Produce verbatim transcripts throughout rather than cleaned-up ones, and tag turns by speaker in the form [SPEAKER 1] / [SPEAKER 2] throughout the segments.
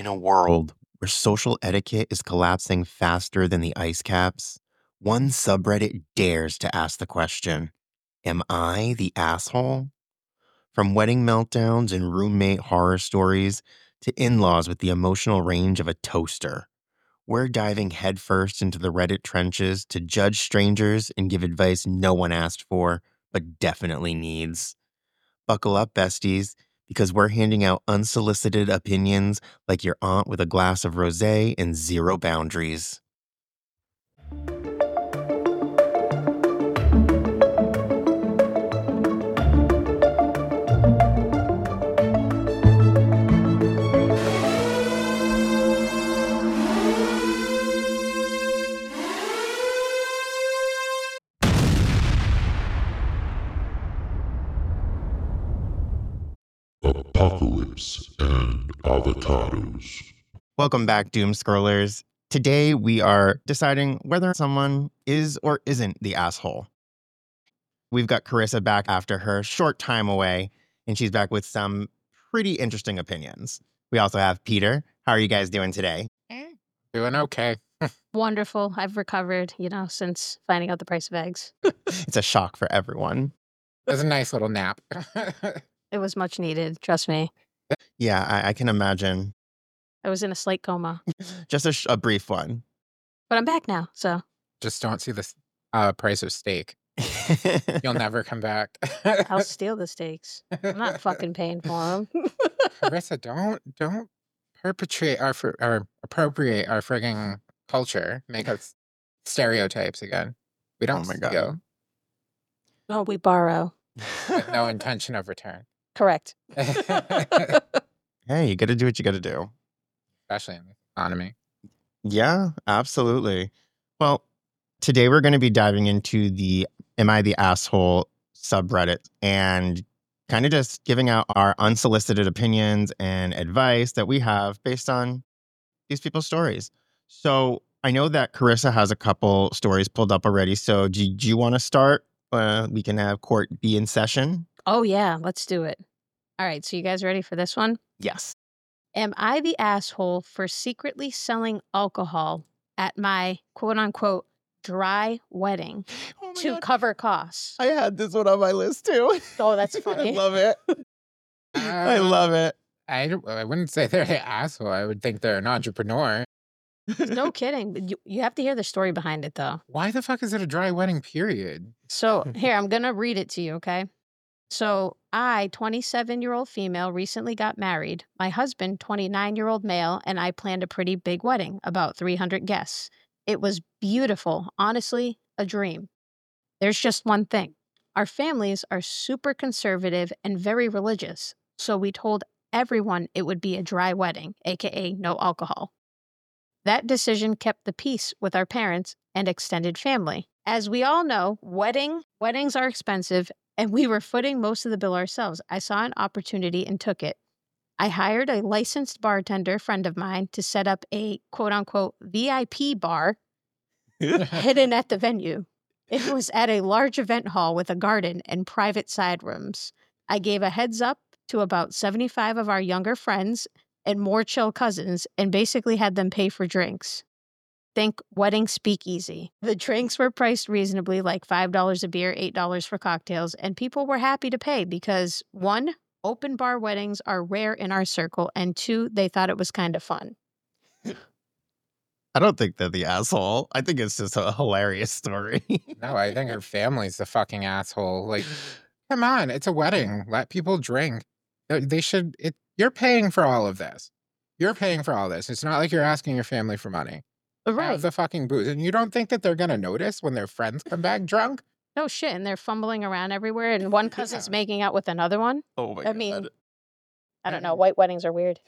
[SPEAKER 1] In a world where social etiquette is collapsing faster than the ice caps, one subreddit dares to ask the question, am I the asshole? From wedding meltdowns and roommate horror stories to in-laws with the emotional range of a toaster, we're diving headfirst into the Reddit trenches to judge strangers and give advice no one asked for, but definitely needs. Buckle up, besties, because we're handing out unsolicited opinions like your aunt with a glass of rosé and zero boundaries.
[SPEAKER 2] Apocalypse and avocados.
[SPEAKER 1] Welcome back, Doom Scrollers. Today we are deciding whether someone is or isn't the asshole. We've got Carissa back after her short time away, and she's back with some pretty interesting opinions. We also have Peter. How are you guys doing today?
[SPEAKER 3] Doing okay.
[SPEAKER 4] Wonderful. I've recovered, you know, since finding out the price of eggs.
[SPEAKER 1] It's a shock for everyone.
[SPEAKER 3] It was a nice little nap.
[SPEAKER 4] It was much needed, trust me.
[SPEAKER 1] Yeah, I, I can imagine.
[SPEAKER 4] I was in a slight coma,
[SPEAKER 1] Just a, sh- a brief one.
[SPEAKER 4] but I'm back now, so
[SPEAKER 3] Just don't see the s- uh, price of steak. You'll never come back.
[SPEAKER 4] I'll steal the steaks. I'm not fucking paying for them.
[SPEAKER 3] Carissa, don't don't perpetrate our fr- or appropriate our frigging culture. Make us stereotypes again. We don't
[SPEAKER 1] Oh my God.
[SPEAKER 3] steal
[SPEAKER 4] Oh, we borrow.
[SPEAKER 3] with no intention of return.
[SPEAKER 4] Correct.
[SPEAKER 1] Hey, you got to do what you got to do.
[SPEAKER 3] Especially in the economy.
[SPEAKER 1] Yeah, absolutely. Well, today we're going to be diving into the Am I the Asshole subreddit and kind of just giving out our unsolicited opinions and advice that we have based on these people's stories. So I know that Carissa has a couple stories pulled up already. So do, do you want to start? Uh, we can have court be in session.
[SPEAKER 4] Oh, yeah, let's do it. All right, so you guys ready for this one?
[SPEAKER 1] Yes.
[SPEAKER 4] Am I the asshole for secretly selling alcohol at my quote unquote dry wedding
[SPEAKER 1] Oh my
[SPEAKER 4] to
[SPEAKER 1] God.
[SPEAKER 4] cover costs?
[SPEAKER 1] I had this one on my list too.
[SPEAKER 4] Oh, that's
[SPEAKER 1] I
[SPEAKER 4] funny.
[SPEAKER 1] love it. I
[SPEAKER 3] Uh,
[SPEAKER 1] love it.
[SPEAKER 3] I, don't- I wouldn't say they're an asshole. I would think they're an entrepreneur.
[SPEAKER 4] No kidding. But you, you have to hear the story behind it, though.
[SPEAKER 3] Why the fuck is it a dry wedding period?
[SPEAKER 4] So here, I'm going to read it to you, okay? So I, twenty-seven-year-old female, recently got married. My husband, twenty-nine-year-old male, and I planned a pretty big wedding, about three hundred guests. It was beautiful. Honestly, a dream. There's just one thing. Our families are super conservative and very religious. So we told everyone it would be a dry wedding, aka no alcohol. That decision kept the peace with our parents and extended family. As we all know, wedding weddings are expensive, and we were footing most of the bill ourselves. I saw an opportunity and took it. I hired a licensed bartender friend of mine to set up a quote-unquote V I P bar hidden at the venue. It was at a large event hall with a garden and private side rooms. I gave a heads up to about seventy-five of our younger friends and more chill cousins and basically had them pay for drinks. Think wedding speakeasy. The drinks were priced reasonably, like five dollars a beer, eight dollars for cocktails, and people were happy to pay because, one, open bar weddings are rare in our circle, and two, they thought it was kind of fun.
[SPEAKER 1] I don't think they're the asshole. I think it's just a hilarious story.
[SPEAKER 3] No, I think her family's the fucking asshole. Like, come on, it's a wedding. Let people drink. They they should. It. You're paying for all of this. You're paying for all this. It's not like you're asking your family for money.
[SPEAKER 4] Right.
[SPEAKER 3] Have the fucking booze, and you don't think that they're gonna notice when their friends come back drunk?
[SPEAKER 4] No shit, and they're fumbling around everywhere, and one cousin's
[SPEAKER 3] Yeah.
[SPEAKER 4] making out with another one.
[SPEAKER 1] Oh my
[SPEAKER 4] I mean, I don't know. White weddings are weird.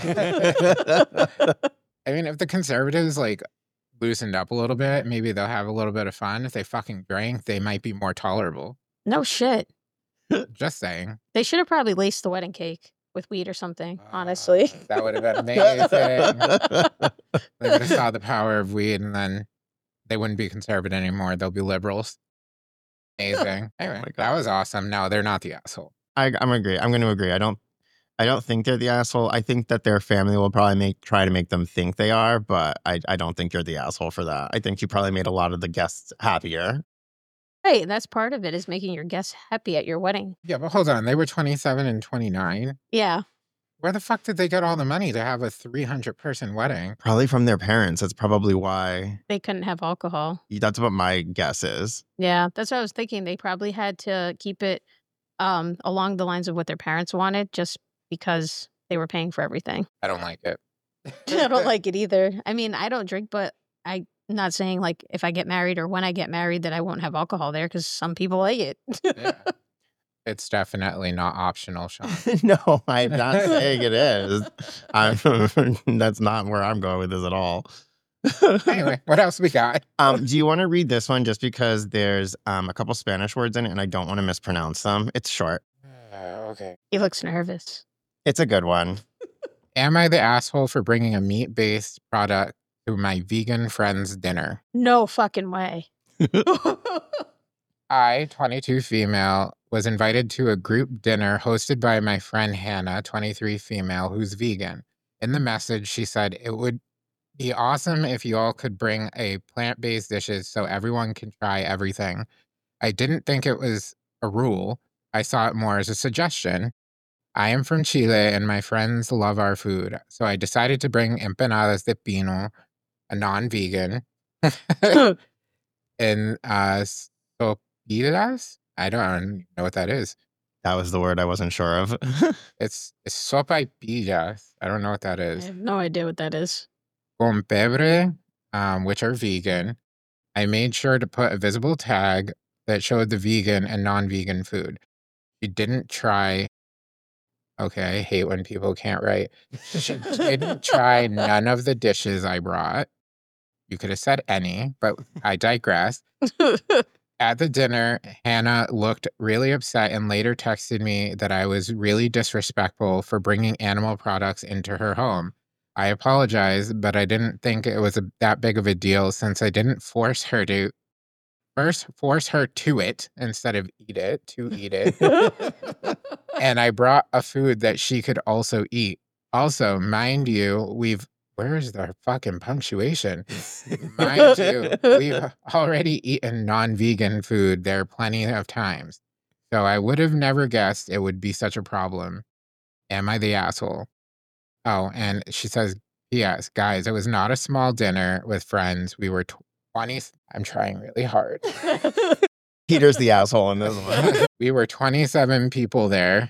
[SPEAKER 3] I mean, if the conservatives like loosened up a little bit, maybe they'll have a little bit of fun. If they fucking drank, they might be more tolerable.
[SPEAKER 4] No shit.
[SPEAKER 3] Just saying.
[SPEAKER 4] They should have probably laced the wedding cake with weed or something, honestly.
[SPEAKER 3] Uh, that would have been amazing. They would have saw the power of weed, and then they wouldn't be conservative anymore. They'll be liberals. Amazing. Anyway,
[SPEAKER 1] my God.
[SPEAKER 3] that was awesome. No, they're not the asshole.
[SPEAKER 1] I, I'm agree. I'm going to agree. I don't. I don't think they're the asshole. I think that their family will probably make try to make them think they are, but I, I don't think you're the asshole for that. I think you probably made a lot of the guests happier.
[SPEAKER 4] Hey, that's part of it, is making your guests happy at your wedding.
[SPEAKER 3] Yeah, but hold on. They were twenty-seven and twenty-nine.
[SPEAKER 4] Yeah.
[SPEAKER 3] Where the fuck did they get all the money to have a three hundred person wedding?
[SPEAKER 1] Probably from their parents. That's probably why.
[SPEAKER 4] They couldn't have alcohol.
[SPEAKER 1] That's what my guess is.
[SPEAKER 4] Yeah, that's what I was thinking. They probably had to keep it um, along the lines of what their parents wanted, just because they were paying for everything.
[SPEAKER 3] I don't like it.
[SPEAKER 4] I don't like it either. I mean, I don't drink, but I'm not saying like if I get married or when I get married that I won't have alcohol there, because some people like it.
[SPEAKER 3] Yeah. It's definitely not optional, Sean.
[SPEAKER 1] No, I'm not saying it is. I'm, that's not where I'm going with this at all.
[SPEAKER 3] Anyway, what else we got?
[SPEAKER 1] Um, do you want to read this one just because there's um, a couple Spanish words in it and I don't want to mispronounce them? It's short.
[SPEAKER 3] Uh, okay.
[SPEAKER 4] He looks nervous.
[SPEAKER 1] It's a good one.
[SPEAKER 3] Am I the asshole for bringing a meat-based product to my vegan friend's dinner?
[SPEAKER 4] No fucking way.
[SPEAKER 3] I, twenty-two female, was invited to a group dinner hosted by my friend Hannah, twenty-three female, who's vegan. In the message, she said it would be awesome if you all could bring a plant-based dishes so everyone can try everything. I didn't think it was a rule. I saw it more as a suggestion. I am from Chile and my friends love our food, so I decided to bring empanadas de pino, a non-vegan, and uh, sopaipillas. I don't know what that is.
[SPEAKER 1] That was the word I wasn't sure of.
[SPEAKER 3] It's, it's sopaipillas. I don't know what that
[SPEAKER 4] I
[SPEAKER 3] is.
[SPEAKER 4] have no idea what that is.
[SPEAKER 3] Con pebre, um, which are vegan. I made sure to put a visible tag that showed the vegan and non-vegan food. She didn't try. Okay, I hate when people can't write. She didn't try none of the dishes I brought. You could have said any, but I digress. At the dinner, Hannah looked really upset and later texted me that I was really disrespectful for bringing animal products into her home. I apologize, but I didn't think it was a, that big of a deal since I didn't force her to first force her to it instead of eat it, to eat it. And I brought a food that she could also eat. Also, mind you, we've where is the fucking punctuation? Mind you, we've already eaten non-vegan food there plenty of times. So I would have never guessed it would be such a problem. Am I the asshole? Oh, and she says, P S, guys, it was not a small dinner with friends. We were twenty. I'm trying really hard.
[SPEAKER 1] Peter's the asshole in this one.
[SPEAKER 3] We were twenty-seven people there.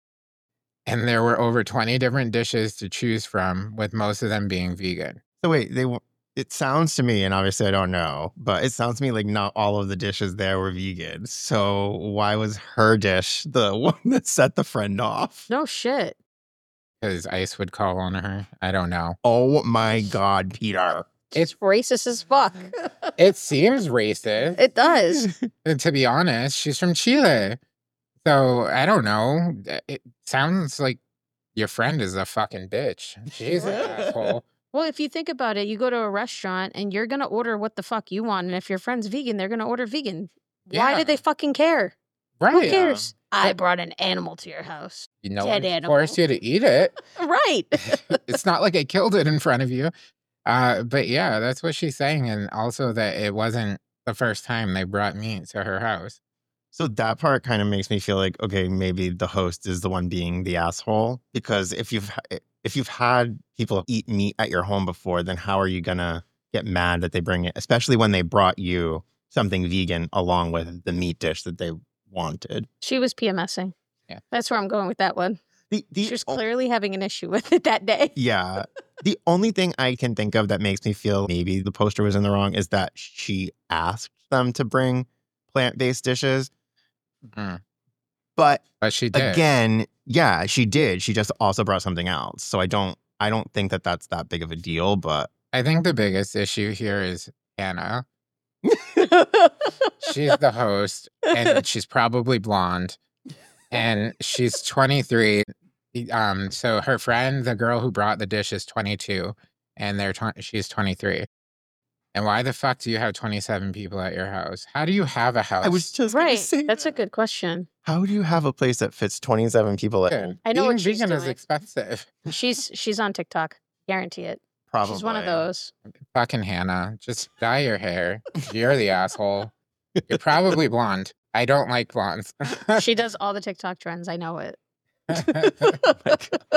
[SPEAKER 3] And there were over twenty different dishes to choose from, with most of them being vegan.
[SPEAKER 1] So wait, they w- it sounds to me, and obviously I don't know, but it sounds to me like not all of the dishes there were vegan. So why was her dish the one that set the friend off?
[SPEAKER 4] No shit.
[SPEAKER 3] Because ICE would call on her. I don't know.
[SPEAKER 1] Oh my God, Peter.
[SPEAKER 4] It's racist as fuck.
[SPEAKER 3] It seems racist.
[SPEAKER 4] It does.
[SPEAKER 3] And to be honest, she's from Chile. So I don't know. It sounds like your friend is a fucking bitch. She's an asshole.
[SPEAKER 4] Well, if you think about it, you go to a restaurant and you're going to order what the fuck you want. And if your friend's vegan, they're going to order vegan. Why
[SPEAKER 3] Yeah.
[SPEAKER 4] do they fucking care?
[SPEAKER 3] Right.
[SPEAKER 4] Who cares? I brought an animal to your house.
[SPEAKER 3] You know,
[SPEAKER 4] Dead
[SPEAKER 3] I
[SPEAKER 4] animal.
[SPEAKER 3] forced you to eat it.
[SPEAKER 4] Right.
[SPEAKER 3] It's not like I killed it in front of you. Uh, but yeah, that's what she's saying. And also that it wasn't the first time they brought meat to her house.
[SPEAKER 1] So that part kind of makes me feel like, okay, maybe the host is the one being the asshole. Because if you've if you've had people eat meat at your home before, then how are you gonna get mad that they bring it? Especially when they brought you something vegan along with the meat dish that they wanted.
[SPEAKER 4] She was PMSing.
[SPEAKER 3] Yeah.
[SPEAKER 4] That's where I'm going with that one.
[SPEAKER 1] The, the,
[SPEAKER 4] She was
[SPEAKER 1] o-
[SPEAKER 4] clearly having an issue with it that day.
[SPEAKER 1] Yeah. The only thing I can think of that makes me feel maybe the poster was in the wrong is that she asked them to bring plant-based dishes.
[SPEAKER 3] Mm.
[SPEAKER 1] But
[SPEAKER 3] But she did.
[SPEAKER 1] again, yeah, she did. She just also brought something else. So I don't I don't think that that's that big of a deal, but
[SPEAKER 3] I think the biggest issue here is Hannah. She's the host, and she's probably blonde, and she's twenty-three. Um, so her friend, the girl who brought the dish, is twenty-two, and they're tw- she's twenty-three. And why the fuck do you have twenty-seven people at your house? How do you have a house?
[SPEAKER 1] I was just gonna
[SPEAKER 4] Right.
[SPEAKER 1] say
[SPEAKER 4] That's a
[SPEAKER 1] that.
[SPEAKER 4] good question.
[SPEAKER 1] How do you have a place that fits twenty-seven people in?
[SPEAKER 3] Vegan.
[SPEAKER 4] I know
[SPEAKER 3] Being
[SPEAKER 4] what she's
[SPEAKER 3] vegan is
[SPEAKER 4] doing.
[SPEAKER 3] expensive.
[SPEAKER 4] She's she's on TikTok. Guarantee it.
[SPEAKER 1] Probably.
[SPEAKER 4] She's one of those.
[SPEAKER 3] Fucking Hannah, just dye your hair. You're the asshole. You're probably blonde. I don't like blondes.
[SPEAKER 4] She does all the TikTok trends. I know it.
[SPEAKER 1] Oh my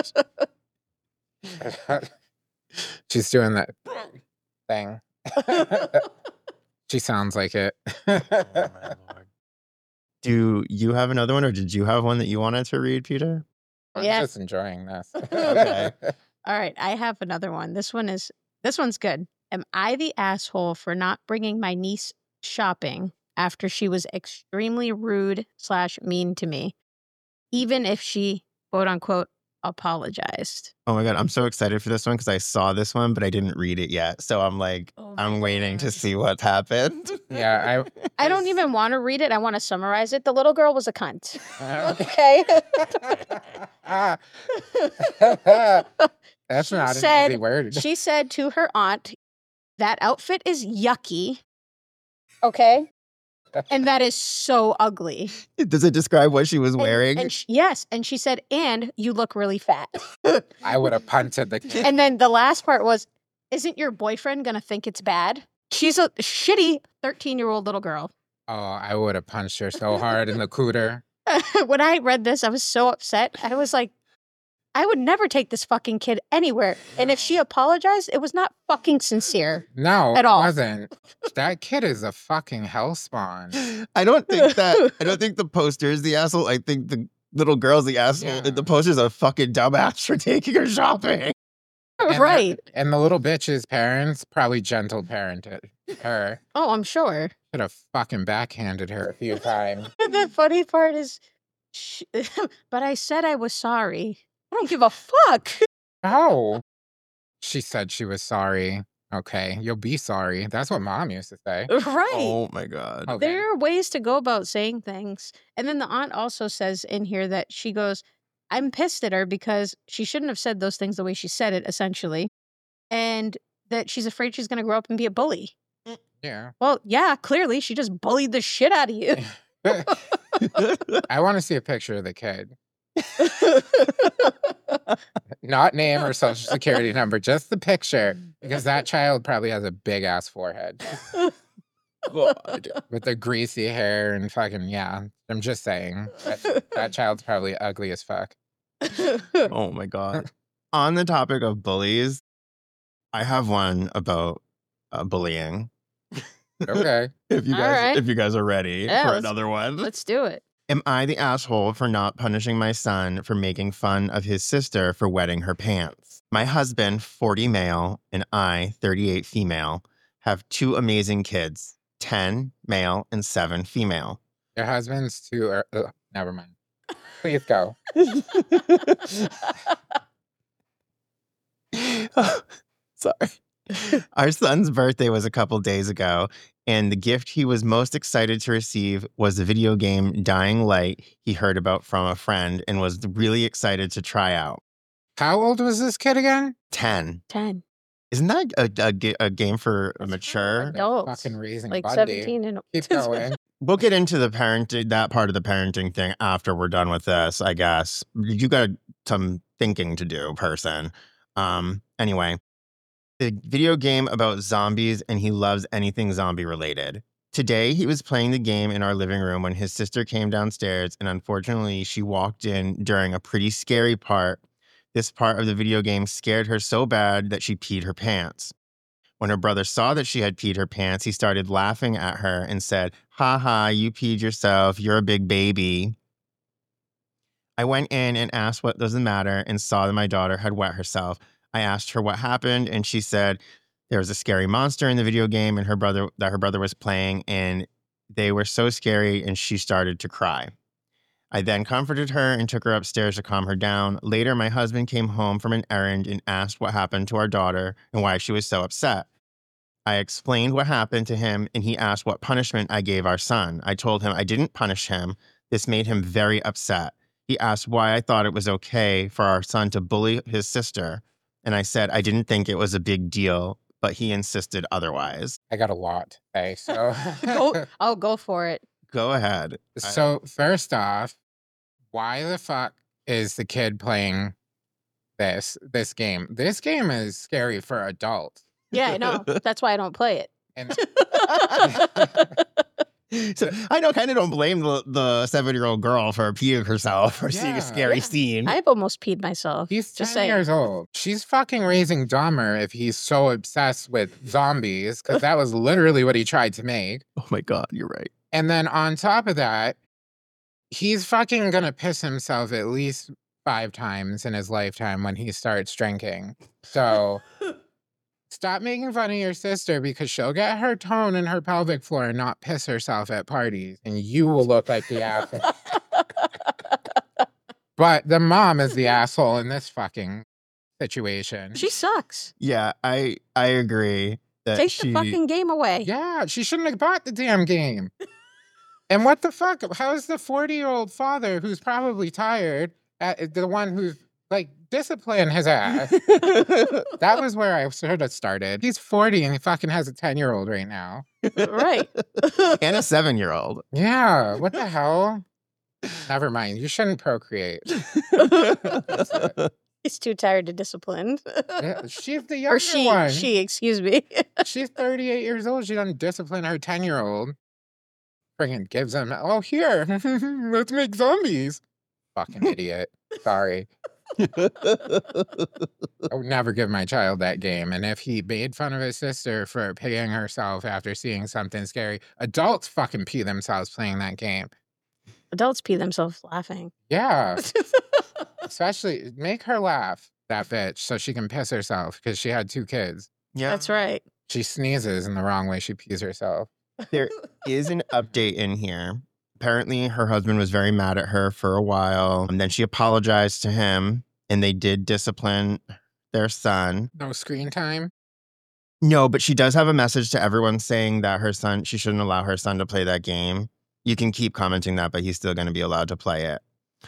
[SPEAKER 1] gosh.
[SPEAKER 3] She's doing that thing. She sounds like it.
[SPEAKER 1] Oh my lord. Do you have another one, or did you have one that you wanted to read, Peter?
[SPEAKER 3] I'm
[SPEAKER 4] Yeah.
[SPEAKER 3] just enjoying this.
[SPEAKER 1] Okay.
[SPEAKER 4] All right, I have another one. This one is this one's good. Am I the asshole for not bringing my niece shopping after she was extremely rude slash mean to me, even if she quote unquote apologized?
[SPEAKER 1] Oh my god, I'm so excited for this one because I saw this one, but I didn't read it yet. So I'm like,
[SPEAKER 4] Oh my
[SPEAKER 1] I'm waiting to
[SPEAKER 4] God.
[SPEAKER 1] see what happened.
[SPEAKER 3] Yeah,
[SPEAKER 4] I don't even want to read it. I want to summarize it. The little girl was a cunt.
[SPEAKER 3] I.
[SPEAKER 4] Okay.
[SPEAKER 3] That's
[SPEAKER 4] She
[SPEAKER 3] not an
[SPEAKER 4] said-
[SPEAKER 3] easy word.
[SPEAKER 4] She said to her aunt, "That outfit is yucky." Okay. And that is so ugly.
[SPEAKER 1] Does it describe what she was
[SPEAKER 4] And-
[SPEAKER 1] wearing?
[SPEAKER 4] And, sh- yes. And she said, "And you look really fat."
[SPEAKER 3] I would have punted the kid.
[SPEAKER 4] And then the last part was, "Isn't your boyfriend going to think it's bad?" She's a shitty thirteen year old little girl.
[SPEAKER 3] Oh, I would have punched her so hard in the cooter.
[SPEAKER 4] When I read this, I was so upset. I was like, I would never take this fucking kid anywhere. And if she apologized, it was not fucking sincere.
[SPEAKER 3] No,
[SPEAKER 4] At all.
[SPEAKER 3] it wasn't. That kid is a fucking hell spawn.
[SPEAKER 1] I don't think that. I don't think the poster is the asshole. I think the little girl's the asshole.
[SPEAKER 3] Yeah.
[SPEAKER 1] And the poster's a fucking dumbass for taking her shopping.
[SPEAKER 3] And
[SPEAKER 4] Right.
[SPEAKER 3] The, and the little bitch's parents probably gentle parented her.
[SPEAKER 4] Oh, I'm sure.
[SPEAKER 3] Could have fucking backhanded her a few times.
[SPEAKER 4] The funny part is, sh but I said I was sorry. I don't give a fuck.
[SPEAKER 3] Oh. She said she was sorry. Okay, you'll be sorry. That's what mom used to say.
[SPEAKER 4] Right.
[SPEAKER 1] Oh my god.
[SPEAKER 3] Okay.
[SPEAKER 4] There are ways to go about saying things. And then the aunt also says in here that she goes, I'm pissed at her because she shouldn't have said those things the way she said it, essentially. And that she's afraid she's going to grow up and be a bully.
[SPEAKER 3] Yeah.
[SPEAKER 4] Well, yeah, clearly she just bullied the shit out of you.
[SPEAKER 3] I want to see a picture of the kid. Not name or social security number, just the picture. Because that child probably has a big ass forehead
[SPEAKER 1] God.
[SPEAKER 3] with the greasy hair and fucking, yeah. I'm just saying. That, that child's probably ugly as fuck.
[SPEAKER 1] Oh my god. On the topic of bullies, I have one about uh, bullying.
[SPEAKER 3] Okay.
[SPEAKER 1] If you
[SPEAKER 4] All
[SPEAKER 1] guys,
[SPEAKER 4] right.
[SPEAKER 1] if you guys are ready
[SPEAKER 4] Yeah,
[SPEAKER 1] for
[SPEAKER 4] let's-
[SPEAKER 1] another one.
[SPEAKER 4] Let's do it.
[SPEAKER 1] Am I the asshole for not punishing my son for making fun of his sister for wetting her pants? My husband, forty male, and I, thirty-eight female, have two amazing kids, ten male and seven female.
[SPEAKER 3] Your husband's too. Er- uh, never mind. Please go.
[SPEAKER 1] Sorry. Our son's birthday was a couple days ago, and the gift he was most excited to receive was the video game Dying Light he heard about from a friend and was really excited to try out.
[SPEAKER 3] How old was this kid again?
[SPEAKER 1] ten.
[SPEAKER 4] ten.
[SPEAKER 1] Isn't that a, a, ga- a game for a mature?
[SPEAKER 4] Adults.
[SPEAKER 3] Fucking raising
[SPEAKER 4] Like
[SPEAKER 3] Bundy.
[SPEAKER 4] seventeen and
[SPEAKER 3] Keep going.
[SPEAKER 1] We'll get into the parenting, that part of the parenting thing after we're done with this, I guess. You got some thinking to do, person. Um, anyway, the video game about zombies, and he loves anything zombie related. Today, he was playing the game in our living room when his sister came downstairs, and unfortunately, she walked in during a pretty scary part. This part of the video game scared her so bad that she peed her pants. When her brother saw that she had peed her pants, he started laughing at her and said, "Ha ha, you peed yourself. You're a big baby." I went in and asked what was the matter and saw that my daughter had wet herself. I asked her what happened, and she said there was a scary monster in the video game and her brother that her brother was playing, and they were so scary, and she started to cry. I then comforted her and took her upstairs to calm her down. Later, my husband came home from an errand and asked what happened to our daughter and why she was so upset. I explained what happened to him, and he asked what punishment I gave our son. I told him I didn't punish him. This made him very upset. He asked why I thought it was okay for our son to bully his sister, and I said I didn't think it was a big deal but he insisted otherwise.
[SPEAKER 3] I got a lot to say, so.
[SPEAKER 4] Go, oh, go for it.
[SPEAKER 1] Go ahead.
[SPEAKER 3] So, first off, why the fuck is the kid playing this this game? This game is scary for adults.
[SPEAKER 4] Yeah, I know. That's why I don't play it.
[SPEAKER 3] And
[SPEAKER 1] So, I know, kind of don't blame the, the seven-year-old girl for peeing herself or seeing
[SPEAKER 3] Yeah.
[SPEAKER 1] a scary
[SPEAKER 4] Yeah.
[SPEAKER 1] scene.
[SPEAKER 4] I've almost peed myself.
[SPEAKER 3] he's ten
[SPEAKER 4] Just saying.
[SPEAKER 3] years old. She's fucking raising Dahmer if he's so obsessed with zombies, because that was literally what he tried to make.
[SPEAKER 1] Oh my God, you're right.
[SPEAKER 3] And then on top of that, he's fucking gonna piss himself at least five times in his lifetime when he starts drinking. So stop making fun of your sister, because she'll get her tone in her pelvic floor and not piss herself at parties, and you will look like the asshole. But the mom is the asshole in this fucking situation.
[SPEAKER 4] She sucks.
[SPEAKER 1] Yeah, I I agree that
[SPEAKER 4] Take
[SPEAKER 1] she.
[SPEAKER 4] the fucking game away.
[SPEAKER 3] Yeah, she shouldn't have bought the damn game. And what the fuck? How's the forty-year-old father, who's probably tired, at the one who's like discipline his ass? That was where I should have started. He's forty and he fucking has a ten-year-old right now.
[SPEAKER 4] Right.
[SPEAKER 1] And a seven-year-old.
[SPEAKER 3] Yeah, what the hell? Never mind. You shouldn't procreate.
[SPEAKER 4] He's too tired to discipline.
[SPEAKER 3] Yeah, she's the younger
[SPEAKER 4] Or she,
[SPEAKER 3] one.
[SPEAKER 4] she, excuse me.
[SPEAKER 3] She's thirty-eight years old. She doesn't discipline her ten-year-old. Friggin' gives him, oh, here, let's make zombies. Fucking idiot. Sorry. I would never give my child that game. And if he made fun of his sister for peeing herself after seeing something scary, adults fucking pee themselves playing that game.
[SPEAKER 4] Adults pee themselves laughing.
[SPEAKER 3] Yeah. Especially, make her laugh, that bitch, so she can piss herself, because she had two kids.
[SPEAKER 1] Yeah.
[SPEAKER 4] That's right.
[SPEAKER 3] She sneezes in the wrong way. She pees herself.
[SPEAKER 1] There is an update in here. Apparently, her husband was very mad at her for a while, and then she apologized to him, and they did discipline their son.
[SPEAKER 3] No screen time.
[SPEAKER 1] No, but she does have a message to everyone saying that her son, she shouldn't allow her son to play that game. You can keep commenting that, but he's still going to be allowed to play it.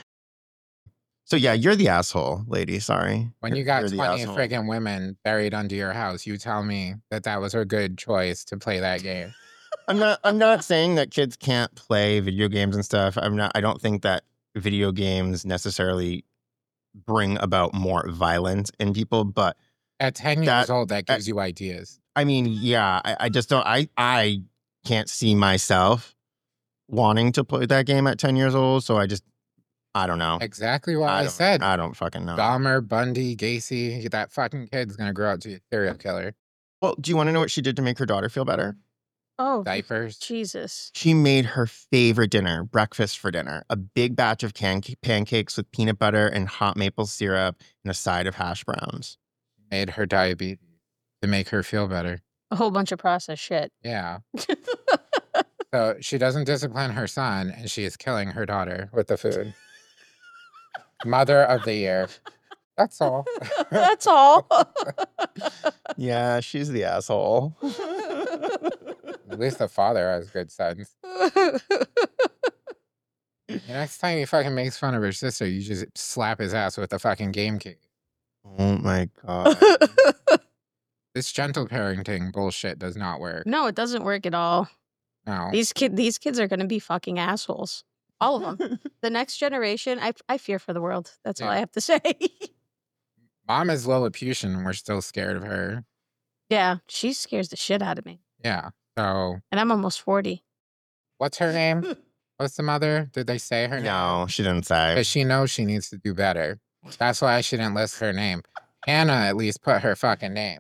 [SPEAKER 1] So yeah, you're the asshole, lady. Sorry.
[SPEAKER 3] When you got
[SPEAKER 1] You're the
[SPEAKER 3] twenty
[SPEAKER 1] asshole.
[SPEAKER 3] friggin' women buried under your house, you tell me that that was a good choice to play that game.
[SPEAKER 1] I'm not. I'm not saying that kids can't play video games and stuff. I'm not. I don't think that video games necessarily bring about more violence in people. But
[SPEAKER 3] At ten years
[SPEAKER 1] That-
[SPEAKER 3] old, that gives you ideas.
[SPEAKER 1] I mean, yeah, I, I just don't. I I can't see myself wanting to play that game at ten years old. So I just, I don't know.
[SPEAKER 3] Exactly what I,
[SPEAKER 1] don't,
[SPEAKER 3] said.
[SPEAKER 1] I don't fucking know.
[SPEAKER 3] Dahmer, Bundy, Gacy, that fucking kid's gonna grow up to be a serial killer.
[SPEAKER 1] Well, do you want to know what she did to make her daughter feel better?
[SPEAKER 4] Oh,
[SPEAKER 3] Diapers.
[SPEAKER 4] Jesus.
[SPEAKER 1] She made her favorite dinner, breakfast for dinner, a big batch of can- pancakes with peanut butter and hot maple syrup and a side of hash browns.
[SPEAKER 3] Made her diabetes to make her feel better.
[SPEAKER 4] A whole bunch of processed shit.
[SPEAKER 3] Yeah. So she doesn't discipline her son, and she is killing her daughter with the food. Mother of the year. That's all.
[SPEAKER 4] That's all.
[SPEAKER 1] Yeah, she's the asshole.
[SPEAKER 3] At least the father has good sense. The next time he fucking makes fun of her sister, you just slap his ass with a fucking game key.
[SPEAKER 1] Oh my God.
[SPEAKER 3] This gentle parenting bullshit does not work.
[SPEAKER 4] No, it doesn't work at all.
[SPEAKER 3] No.
[SPEAKER 4] These kid, these kids are going to be fucking assholes. All of them. The next generation, I, I fear for the world. That's all
[SPEAKER 3] Yeah.
[SPEAKER 4] I have to say.
[SPEAKER 3] Mom is Lilliputian, and we're still scared of her.
[SPEAKER 4] Yeah, she scares the shit out of me.
[SPEAKER 3] Yeah. So,
[SPEAKER 4] And I'm almost forty.
[SPEAKER 3] what's her name? What's the mother? Did they say her name?
[SPEAKER 1] No, she didn't say.
[SPEAKER 3] Because she knows she needs to do better. That's why she didn't list her name. Hannah at least put her fucking name.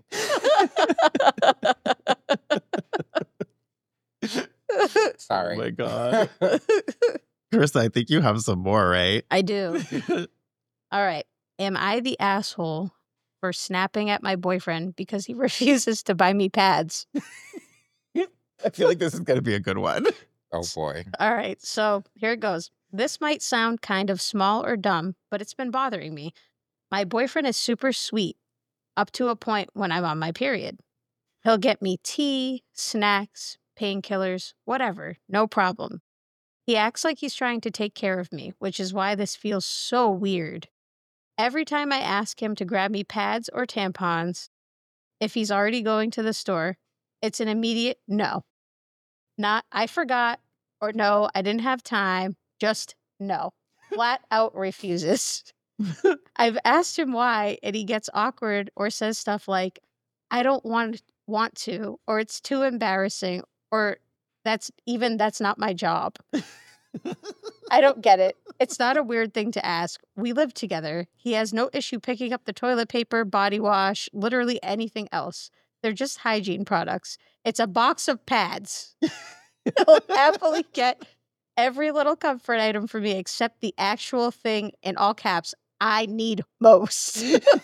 [SPEAKER 3] Sorry.
[SPEAKER 1] Oh my God. Chris, I think you have some more, right?
[SPEAKER 4] I do. All right. Am I the asshole for snapping at my boyfriend because he refuses to buy me pads?
[SPEAKER 1] I feel like this is going to be a good one.
[SPEAKER 3] Oh boy.
[SPEAKER 4] All right. So here it goes. This might sound kind of small or dumb, but it's been bothering me. My boyfriend is super sweet up to a point when I'm on my period. He'll get me tea, snacks, painkillers, whatever, no problem. He acts like he's trying to take care of me, which is why this feels so weird. Every time I ask him to grab me pads or tampons, If he's already going to the store, it's an immediate no. Not, I forgot, or no, I didn't have time. Just no. Flat out refuses. I've asked him why, and he gets awkward or says stuff like, I don't want want to, or it's too embarrassing, or that's even that's not my job. I don't get it. It's not a weird thing to ask. We live together. He has no issue picking up the toilet paper, body wash, literally anything else. They're just hygiene products. It's a box of pads. He'll happily get every little comfort item for me except the actual thing in all caps I need most.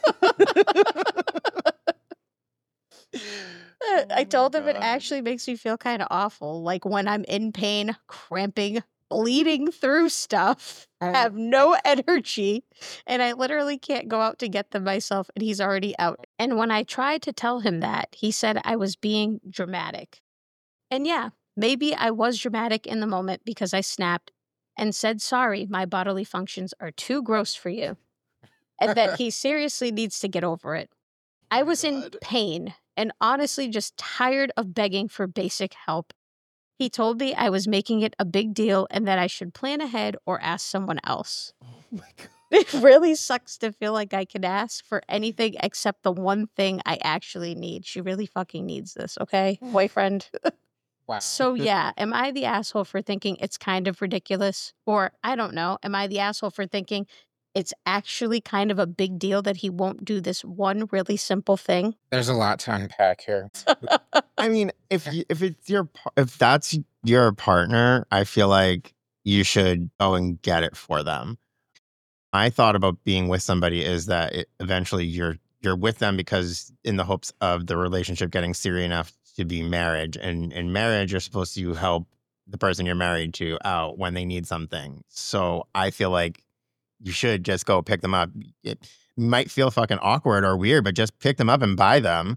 [SPEAKER 4] I told him it actually makes me feel kind of awful. Like when I'm in pain, cramping, bleeding through stuff, have no energy, and I literally can't go out to get them myself, and he's already out. And when I tried to tell him that, he said I was being dramatic. And yeah, maybe I was dramatic in the moment because I snapped and said, sorry, my bodily functions are too gross for you, and that he seriously needs to get over it. I was in pain and honestly just tired of begging for basic help. He told me I was making it a big deal and that I should plan ahead or ask someone else.
[SPEAKER 1] Oh my God.
[SPEAKER 4] It really sucks to feel like I can ask for anything except the one thing I actually need. She really fucking needs this, okay, boyfriend?
[SPEAKER 3] Wow.
[SPEAKER 4] So yeah, am I the asshole for thinking it's kind of ridiculous? Or, I don't know, am I the asshole for thinking it's actually kind of a big deal that he won't do this one really simple thing?
[SPEAKER 3] There's a lot to unpack here.
[SPEAKER 1] I mean, if you, if it's your par- if that's your partner, I feel like you should go and get it for them. My thought about being with somebody is that it, eventually you're you're with them because in the hopes of the relationship getting serious enough to be marriage, and in marriage you're supposed to help the person you're married to out when they need something. So I feel like you should just go pick them up. It might feel fucking awkward or weird, but just pick them up and buy them.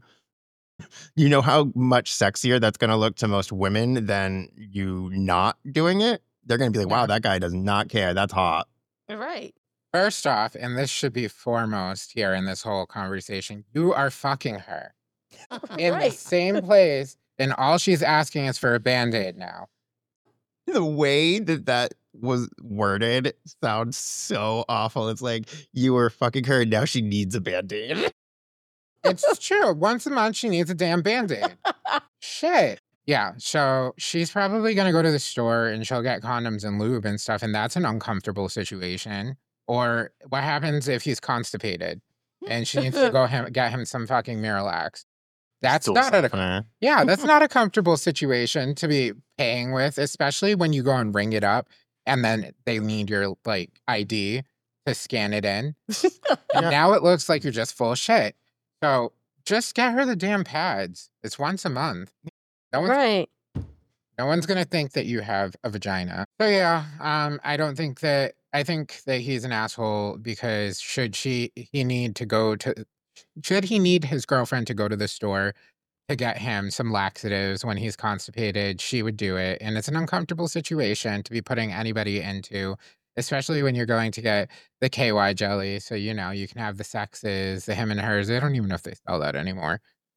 [SPEAKER 1] You know how much sexier that's going to look to most women than you not doing it? They're going to be like, wow, that guy does not care. That's hot.
[SPEAKER 4] Right.
[SPEAKER 3] First off, and this should be foremost here in this whole conversation, you are fucking her in
[SPEAKER 4] Right.
[SPEAKER 3] the same place, and all she's asking is for a Band-Aid now.
[SPEAKER 1] The way that that was worded sounds so awful. It's like you were fucking her and now she needs a Band-Aid.
[SPEAKER 3] It's true. Once a month, she needs a damn Band-Aid. Shit. Yeah, so she's probably going to go to the store and she'll get condoms and lube and stuff, and that's an uncomfortable situation. Or what happens if he's constipated and she needs to go him, get him some fucking Miralax? That's
[SPEAKER 1] Still
[SPEAKER 3] not a,
[SPEAKER 1] something.
[SPEAKER 3] yeah, that's not a comfortable situation to be paying with, especially when you go and ring it up and then they need your like I D to scan it in. And
[SPEAKER 1] Yeah.
[SPEAKER 3] now it looks like you're just full of shit. So just get her the damn pads. It's once a month. No one's,
[SPEAKER 4] Right.
[SPEAKER 3] no one's gonna think that you have a vagina. So yeah, um, I don't think that I think that he's an asshole because should she he need to go to should he need his girlfriend to go to the store to get him some laxatives when he's constipated, she would do it. And it's an uncomfortable situation to be putting anybody into, especially when you're going to get the K Y jelly. So, you know, you can have the sexes, the him and hers. I don't even know if they sell that anymore.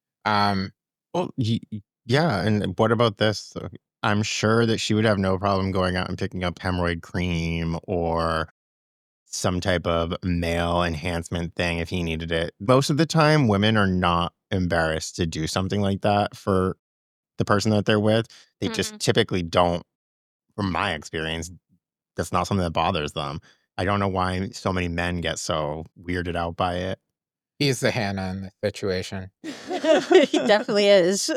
[SPEAKER 3] Um,
[SPEAKER 1] Well, y- y- yeah. And what about this? I'm sure that she would have no problem going out and picking up hemorrhoid cream or some type of male enhancement thing if he needed it. Most of the time, women are not embarrassed to do something like that for the person that they're with. They just
[SPEAKER 4] Mhm.
[SPEAKER 1] typically don't, from my experience, that's not something that bothers them. I don't know why so many men get so weirded out by it.
[SPEAKER 3] he's the Hannah in the situation.
[SPEAKER 4] He definitely is.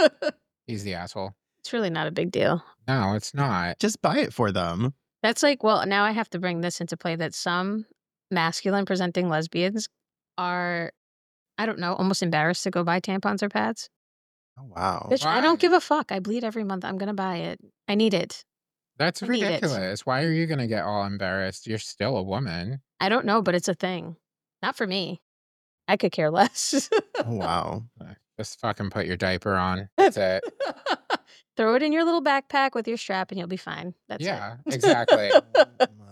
[SPEAKER 3] He's the asshole.
[SPEAKER 4] It's really not a big deal.
[SPEAKER 3] No, it's not.
[SPEAKER 1] Just buy it for them.
[SPEAKER 4] That's like, well, now I have to bring this into play that some masculine presenting lesbians are, I don't know, almost embarrassed to go buy tampons or pads.
[SPEAKER 1] Oh, wow.
[SPEAKER 4] Bitch, I
[SPEAKER 3] Why?
[SPEAKER 4] don't give a fuck. I bleed every month. I'm going to buy it. I need it.
[SPEAKER 3] That's
[SPEAKER 4] I need it.
[SPEAKER 3] ridiculous. Why are you going to get all embarrassed? You're still a woman.
[SPEAKER 4] I don't know, but it's a thing. Not for me. I could care less.
[SPEAKER 1] Oh, wow.
[SPEAKER 3] Uh, Just fucking put your diaper on. That's it.
[SPEAKER 4] Throw it in your little backpack with your strap and you'll be fine. That's
[SPEAKER 3] Yeah,
[SPEAKER 4] it.
[SPEAKER 3] exactly.
[SPEAKER 1] Oh my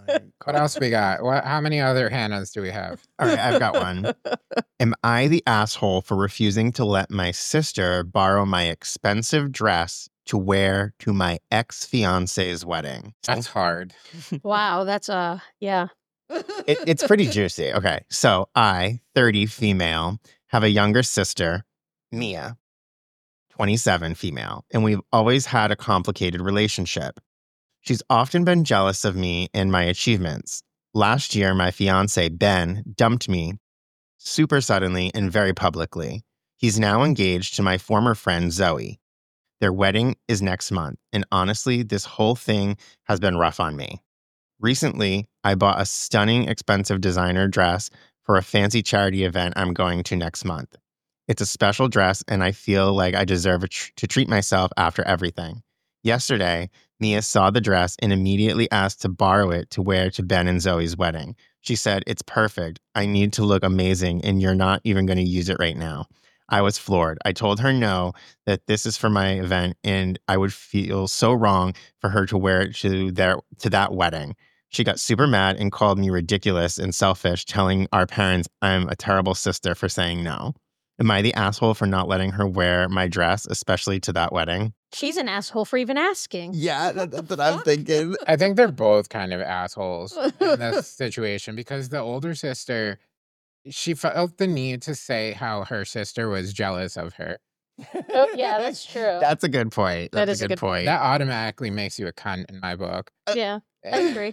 [SPEAKER 3] What else we got? What? How many other Hannahs do we have?
[SPEAKER 1] All right, I've got one. Am I the asshole for refusing to let my sister borrow my expensive dress to wear to my ex-fiance's wedding?
[SPEAKER 3] That's hard.
[SPEAKER 4] Wow, that's uh yeah.
[SPEAKER 1] It, it's pretty juicy. Okay, so I, thirty, female, have a younger sister, Mia, twenty-seven, female, and we've always had a complicated relationship. She's often been jealous of me and my achievements. Last year, my fiance, Ben, dumped me super suddenly and very publicly. He's now engaged to my former friend, Zoe. Their wedding is next month, and honestly, this whole thing has been rough on me. Recently, I bought a stunning, expensive designer dress for a fancy charity event I'm going to next month. It's a special dress, and I feel like I deserve a tr- to treat myself after everything. Yesterday, Mia saw the dress and immediately asked to borrow it to wear to Ben and Zoe's wedding. She said, "It's perfect. I need to look amazing, and you're not even going to use it right now." I was floored. I told her no, that this is for my event, and I would feel so wrong for her to wear it to their to that wedding. She got super mad and called me ridiculous and selfish, telling our parents I'm a terrible sister for saying no. Am I the asshole for not letting her wear my dress, especially to that wedding?
[SPEAKER 4] She's an asshole for even asking.
[SPEAKER 1] Yeah, that, that's what I'm thinking.
[SPEAKER 3] I think they're both kind of assholes in this situation because the older sister, she felt the need to say how her sister was jealous of her.
[SPEAKER 4] Oh, yeah, that's true.
[SPEAKER 1] That's a good point.
[SPEAKER 4] That
[SPEAKER 1] That's
[SPEAKER 4] is
[SPEAKER 1] a
[SPEAKER 4] a
[SPEAKER 1] good
[SPEAKER 4] good
[SPEAKER 1] point.
[SPEAKER 3] That automatically makes you a cunt in my book.
[SPEAKER 4] Yeah, I
[SPEAKER 3] And
[SPEAKER 4] agree.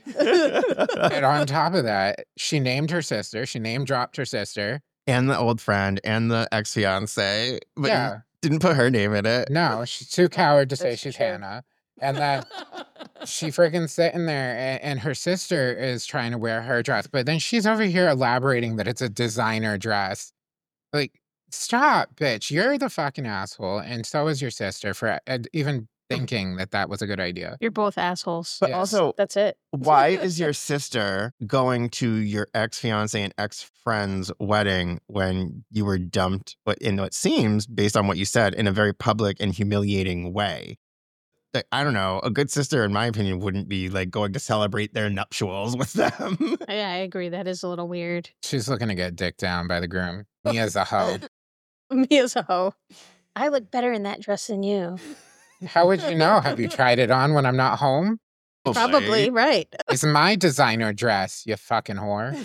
[SPEAKER 3] and on top of that, she named her sister. She name dropped her sister.
[SPEAKER 1] And the old friend and the ex-fiance, but you
[SPEAKER 3] Yeah.
[SPEAKER 1] didn't put her name in it.
[SPEAKER 3] No, she's too coward to say
[SPEAKER 4] That's
[SPEAKER 3] she's
[SPEAKER 4] true.
[SPEAKER 3] Hannah. And then she freaking sitting there and, and her sister is trying to wear her dress. But then she's over here elaborating that it's a designer dress. Like, stop, bitch. You're the fucking asshole. And so is your sister for uh, even thinking that that was a good idea.
[SPEAKER 4] You're both assholes.
[SPEAKER 1] But
[SPEAKER 3] Yes.
[SPEAKER 1] also,
[SPEAKER 4] That's it.
[SPEAKER 1] why is your sister going to your ex-fiance and ex-friend's wedding when you were dumped, but in what seems, based on what you said, in a very public and humiliating way? Like, I don't know. A good sister, in my opinion, wouldn't be like going to celebrate their nuptials with them.
[SPEAKER 4] Yeah, I agree. That is a little weird.
[SPEAKER 3] She's looking to get dicked down by the groom. Mia's a hoe.
[SPEAKER 4] Me as a hoe. I look better in that dress than you.
[SPEAKER 3] How would you know? Have you tried it on when I'm not home?
[SPEAKER 4] Probably, right.
[SPEAKER 3] It's my designer dress, you fucking whore.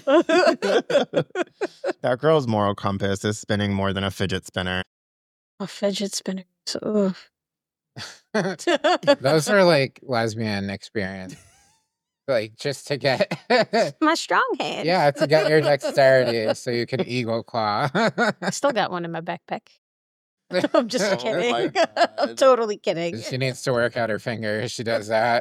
[SPEAKER 1] That girl's moral compass is spinning more than a fidget spinner.
[SPEAKER 4] A fidget spinner. So,
[SPEAKER 3] Those are like lesbian experience. Like just to get
[SPEAKER 4] my strong hand.
[SPEAKER 3] yeah, to get your dexterity so you can eagle claw.
[SPEAKER 4] I still got one in my backpack. I'm just
[SPEAKER 1] Oh
[SPEAKER 4] kidding.
[SPEAKER 1] my
[SPEAKER 4] I'm
[SPEAKER 1] God.
[SPEAKER 4] totally kidding.
[SPEAKER 3] She needs to work out her fingers. She does that.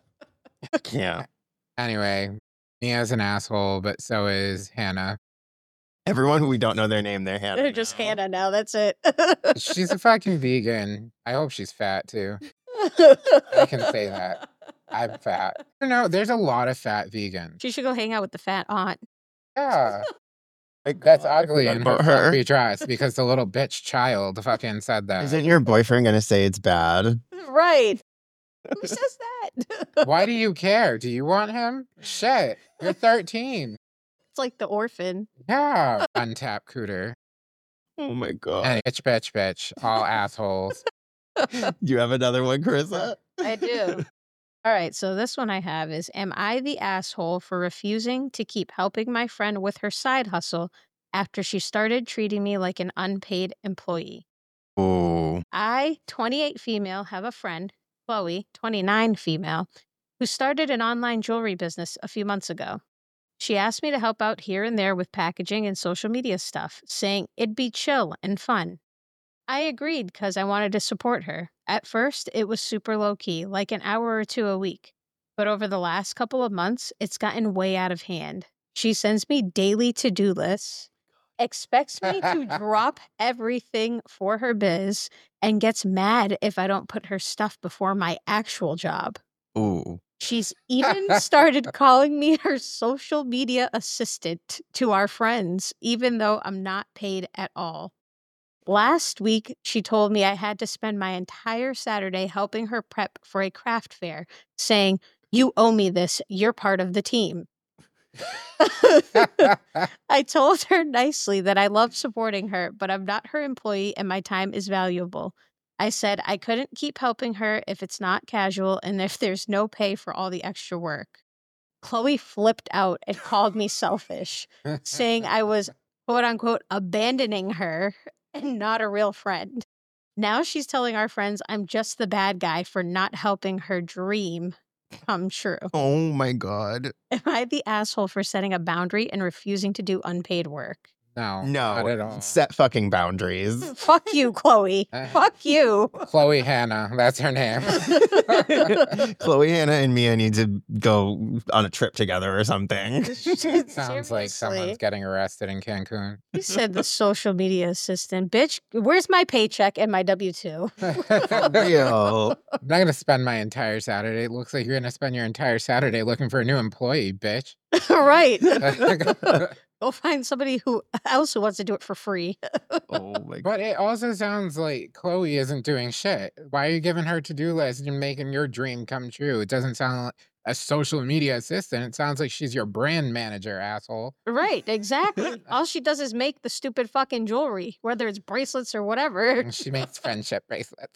[SPEAKER 1] Yeah.
[SPEAKER 3] Anyway, Mia's an asshole, but so is Hannah.
[SPEAKER 1] Everyone who we don't know their name, they're Hannah.
[SPEAKER 4] They're just
[SPEAKER 1] now.
[SPEAKER 4] Hannah now. That's it.
[SPEAKER 3] She's a fucking vegan. I hope she's fat too. I can say that. I'm fat. You know, there's a lot of fat vegans.
[SPEAKER 4] She should go hang out with the fat aunt.
[SPEAKER 3] Yeah.
[SPEAKER 1] Like,
[SPEAKER 3] That's
[SPEAKER 1] I
[SPEAKER 3] ugly
[SPEAKER 1] forgot
[SPEAKER 3] in her
[SPEAKER 1] about her.
[SPEAKER 3] fluffy dress because the little bitch child fucking said that.
[SPEAKER 1] Isn't your boyfriend gonna say it's bad?
[SPEAKER 4] Right. Who says that?
[SPEAKER 3] Why do you care? Do you want him? Shit. You're thirteen.
[SPEAKER 4] It's like the orphan.
[SPEAKER 3] Yeah. Untapped cooter.
[SPEAKER 1] Oh my god!
[SPEAKER 3] And bitch, bitch, bitch. All assholes.
[SPEAKER 1] You have another one, Carissa?
[SPEAKER 4] I do. All right, so this one I have is, am I the asshole for refusing to keep helping my friend with her side hustle after she started treating me like an unpaid employee?
[SPEAKER 1] Oh,
[SPEAKER 4] I, twenty-eight female, have a friend, Chloe, twenty-nine female, who started an online jewelry business a few months ago. She asked me to help out here and there with packaging and social media stuff, saying it'd be chill and fun. I agreed because I wanted to support her. At first, it was super low-key, like an hour or two a week. But over the last couple of months, it's gotten way out of hand. She sends me daily to-do lists, expects me to drop everything for her biz, and gets mad if I don't put her stuff before my actual job.
[SPEAKER 1] ooh.
[SPEAKER 4] She's even started calling me her social media assistant to our friends, even though I'm not paid at all. Last week, she told me I had to spend my entire Saturday helping her prep for a craft fair, saying, You owe me this. You're part of the team. I told her nicely that I love supporting her, but I'm not her employee and my time is valuable. I said I couldn't keep helping her if it's not casual and if there's no pay for all the extra work. Chloe flipped out and called me selfish, saying I was, quote unquote, abandoning her and not a real friend. Now she's telling our friends I'm just the bad guy for not helping her dream come true.
[SPEAKER 1] Oh my God.
[SPEAKER 4] Am I the asshole for setting a boundary and refusing to do unpaid work?
[SPEAKER 3] No, not at all.
[SPEAKER 1] No, set fucking boundaries.
[SPEAKER 4] Fuck you, Chloe. Fuck you.
[SPEAKER 3] Chloe Hannah, that's her name.
[SPEAKER 1] Chloe, Hannah, and Mia need to go on a trip together or something.
[SPEAKER 3] Sounds like someone's getting arrested in Cancun.
[SPEAKER 4] You said the social media assistant. Bitch, where's my paycheck and my W two?
[SPEAKER 1] Real.
[SPEAKER 3] I'm not going to spend my entire Saturday. It looks like you're going to spend your entire Saturday looking for a new employee, bitch.
[SPEAKER 4] Right. Go find somebody who else who wants to do it for free.
[SPEAKER 1] Oh my God.
[SPEAKER 3] But it also sounds like Chloe isn't doing shit. Why are you giving her to-do list and making your dream come true? It doesn't sound like a social media assistant. It sounds like she's your brand manager, asshole.
[SPEAKER 4] Right, exactly. All she does is make the stupid fucking jewelry, whether it's bracelets or whatever.
[SPEAKER 3] And she makes friendship bracelets.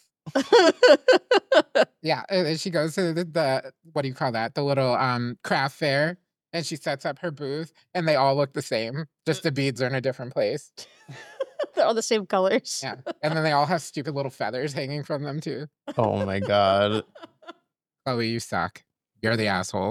[SPEAKER 3] Yeah, and then she goes to the, the what do you call that? The little um craft fair. And she sets up her booth, and they all look the same. Just the beads are in a different place.
[SPEAKER 4] They're all the same colors.
[SPEAKER 3] Yeah. And then they all have stupid little feathers hanging from them, too.
[SPEAKER 1] Oh my God.
[SPEAKER 3] Chloe, you suck. You're the asshole.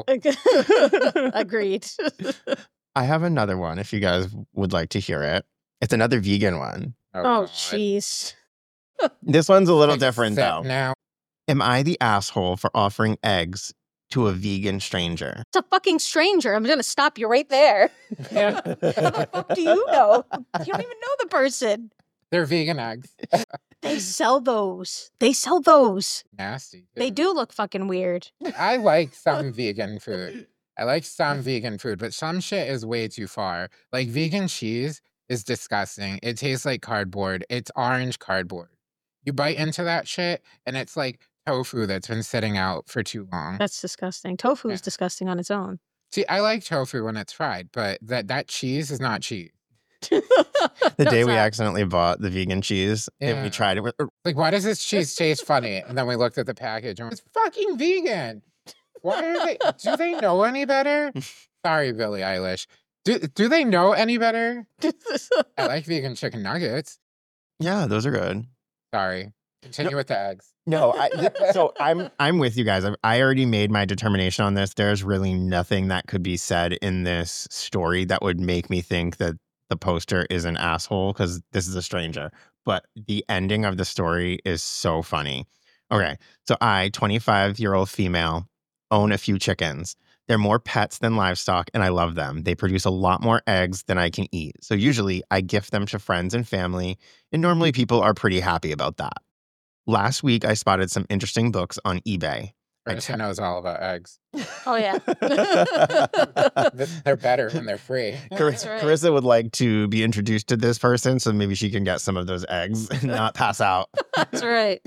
[SPEAKER 4] Agreed.
[SPEAKER 1] I have another one if you guys would like to hear it. It's another vegan one.
[SPEAKER 4] Oh,
[SPEAKER 3] God.
[SPEAKER 4] jeez.
[SPEAKER 1] This one's a little
[SPEAKER 3] Like,
[SPEAKER 1] different,
[SPEAKER 3] sit
[SPEAKER 1] though.
[SPEAKER 3] Now.
[SPEAKER 1] Am I the asshole for offering eggs to a vegan stranger?
[SPEAKER 4] It's a fucking stranger. I'm going to stop you right there. How the fuck do you know? You don't even know the person.
[SPEAKER 3] They're vegan eggs.
[SPEAKER 4] They sell those. They sell those.
[SPEAKER 3] Nasty. Dude.
[SPEAKER 4] They do look fucking weird.
[SPEAKER 3] I like some vegan food. I like some vegan food, but some shit is way too far. Like vegan cheese is disgusting. It tastes like cardboard. It's orange cardboard. You bite into that shit, and it's like tofu that's been sitting out for too long.
[SPEAKER 4] That's disgusting. Tofu is
[SPEAKER 3] Yeah.
[SPEAKER 4] disgusting on its own.
[SPEAKER 3] See, I like tofu when it's fried, but that, that cheese is not cheese.
[SPEAKER 1] The
[SPEAKER 4] No,
[SPEAKER 1] day
[SPEAKER 4] it's
[SPEAKER 1] we
[SPEAKER 4] not.
[SPEAKER 1] accidentally bought the vegan cheese and
[SPEAKER 3] Yeah.
[SPEAKER 1] we tried it. With,
[SPEAKER 3] Like, why does this cheese taste funny? And then we looked at the package and it's fucking vegan. Why are they? Do they know any better? Sorry, Billie Eilish. Do do they know any better? I like vegan chicken nuggets.
[SPEAKER 1] yeah, those are good.
[SPEAKER 3] Sorry. Continue with the eggs.
[SPEAKER 1] No, I, th- so I'm I'm with you guys. I've, I already made my determination on this. There's really nothing that could be said in this story that would make me think that the poster is an asshole because this is a stranger. But the ending of the story is so funny. Okay, so I, twenty-five-year-old female, own a few chickens. They're more pets than livestock, and I love them. They produce a lot more eggs than I can eat. So usually I gift them to friends and family, and normally people are pretty happy about that. Last week, I spotted some interesting books on eBay. I
[SPEAKER 3] Carissa
[SPEAKER 1] te-
[SPEAKER 3] knows all about eggs.
[SPEAKER 4] Oh, yeah.
[SPEAKER 3] They're better when they're free.
[SPEAKER 1] Car-
[SPEAKER 4] That's right.
[SPEAKER 1] Carissa would like to be introduced to this person, so maybe she can get some of those eggs and not pass out.
[SPEAKER 4] That's right.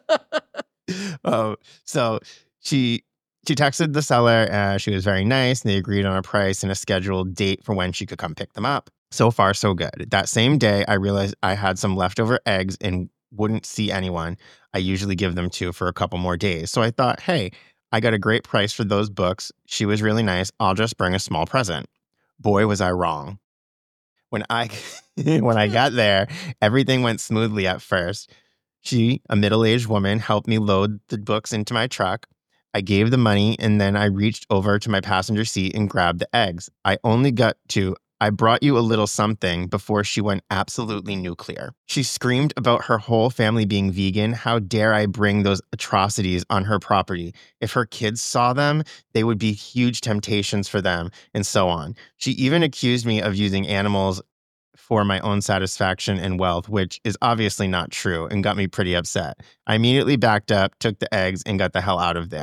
[SPEAKER 1] Oh, so she she texted the seller. Uh, she was very nice, and they agreed on a price and a scheduled date for when she could come pick them up. So far, so good. That same day, I realized I had some leftover eggs and wouldn't see anyone I usually give them to for a couple more days. So I thought, hey, I got a great price for those books. She was really nice. I'll just bring a small present. Boy, was I wrong. When I when I got there, everything went smoothly at first. She, a middle-aged woman, helped me load the books into my truck. I gave the money, and then I reached over to my passenger seat and grabbed the eggs. I only got to, I brought you a little something before she went absolutely nuclear. She screamed about her whole family being vegan. How dare I bring those atrocities on her property? If her kids saw them, they would be huge temptations for them, and so on. She even accused me of using animals for my own satisfaction and wealth, which is obviously not true and got me pretty upset. I immediately backed up, took the eggs, and got the hell out of there.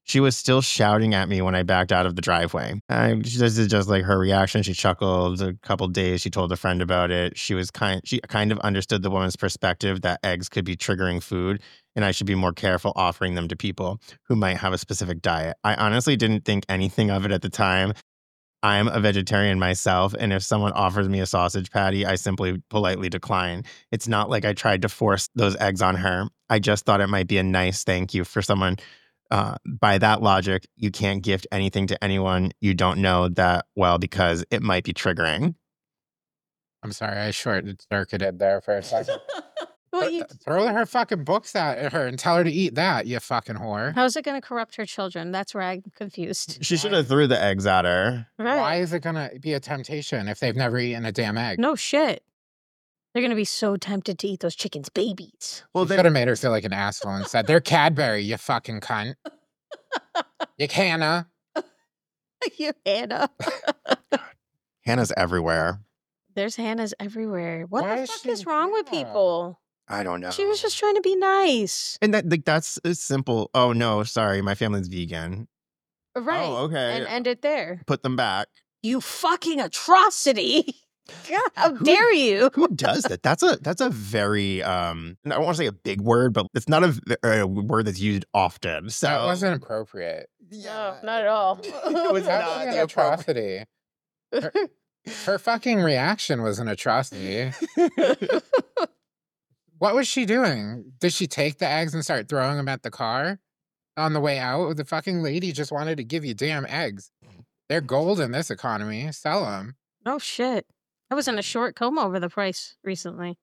[SPEAKER 1] She was still shouting at me when I backed out of the driveway. I, this is just like her reaction. She chuckled. A couple days, she told a friend about it. She was kind. She kind of understood the woman's perspective that eggs could be triggering food, and I should be more careful offering them to people who might have a specific diet. I honestly didn't think anything of it at the time. I'm a vegetarian myself, and if someone offers me a sausage patty, I simply politely decline. It's not like I tried to force those eggs on her. I just thought it might be a nice thank you for someone. Uh, by that logic, you can't gift anything to anyone you don't know that well because it might be triggering.
[SPEAKER 3] I'm sorry, I short circuited there for a second.
[SPEAKER 4] Well,
[SPEAKER 3] Th-
[SPEAKER 4] you,
[SPEAKER 3] Throw her fucking books at her and tell her to eat that, you fucking whore.
[SPEAKER 4] how's it going to corrupt her children? That's where I'm confused.
[SPEAKER 1] She should have threw the eggs at her.
[SPEAKER 4] Right.
[SPEAKER 3] Why is it gonna be a temptation if they've never eaten a damn egg?
[SPEAKER 4] No shit. They're going to be so tempted to eat those chickens' babies.
[SPEAKER 1] Well,
[SPEAKER 3] You
[SPEAKER 1] then
[SPEAKER 3] could have made her feel like an asshole and said, they're Cadbury, you fucking cunt. You canna.
[SPEAKER 4] You Hannah.
[SPEAKER 1] Hannah's everywhere.
[SPEAKER 4] There's Hannah's everywhere. What
[SPEAKER 3] Why
[SPEAKER 4] the
[SPEAKER 3] is
[SPEAKER 4] fuck
[SPEAKER 3] she-
[SPEAKER 4] is wrong with
[SPEAKER 3] Yeah.
[SPEAKER 4] people?
[SPEAKER 1] I don't know.
[SPEAKER 4] She was just trying to be nice.
[SPEAKER 1] and that like, that's a simple. Oh no, sorry, my family's vegan.
[SPEAKER 4] Right.
[SPEAKER 1] Oh, okay.
[SPEAKER 4] And end it there.
[SPEAKER 1] Put them back.
[SPEAKER 4] You fucking atrocity. God, how
[SPEAKER 1] Who-
[SPEAKER 4] dare you?
[SPEAKER 1] Who does that? That's a that's a very um. I don't want to say a big word, but it's not a, v- a word that's used often. So
[SPEAKER 3] That wasn't appropriate.
[SPEAKER 4] No, not at all.
[SPEAKER 1] It was
[SPEAKER 3] That's
[SPEAKER 1] not
[SPEAKER 3] an
[SPEAKER 1] the appropriate.
[SPEAKER 3] atrocity. Her, her fucking reaction was an atrocity. What was she doing? Did she take the eggs and start throwing them at the car on the way out? The fucking lady just wanted to give you damn eggs. They're gold in this economy. Sell them.
[SPEAKER 4] Oh shit. I was in a short coma over the price recently.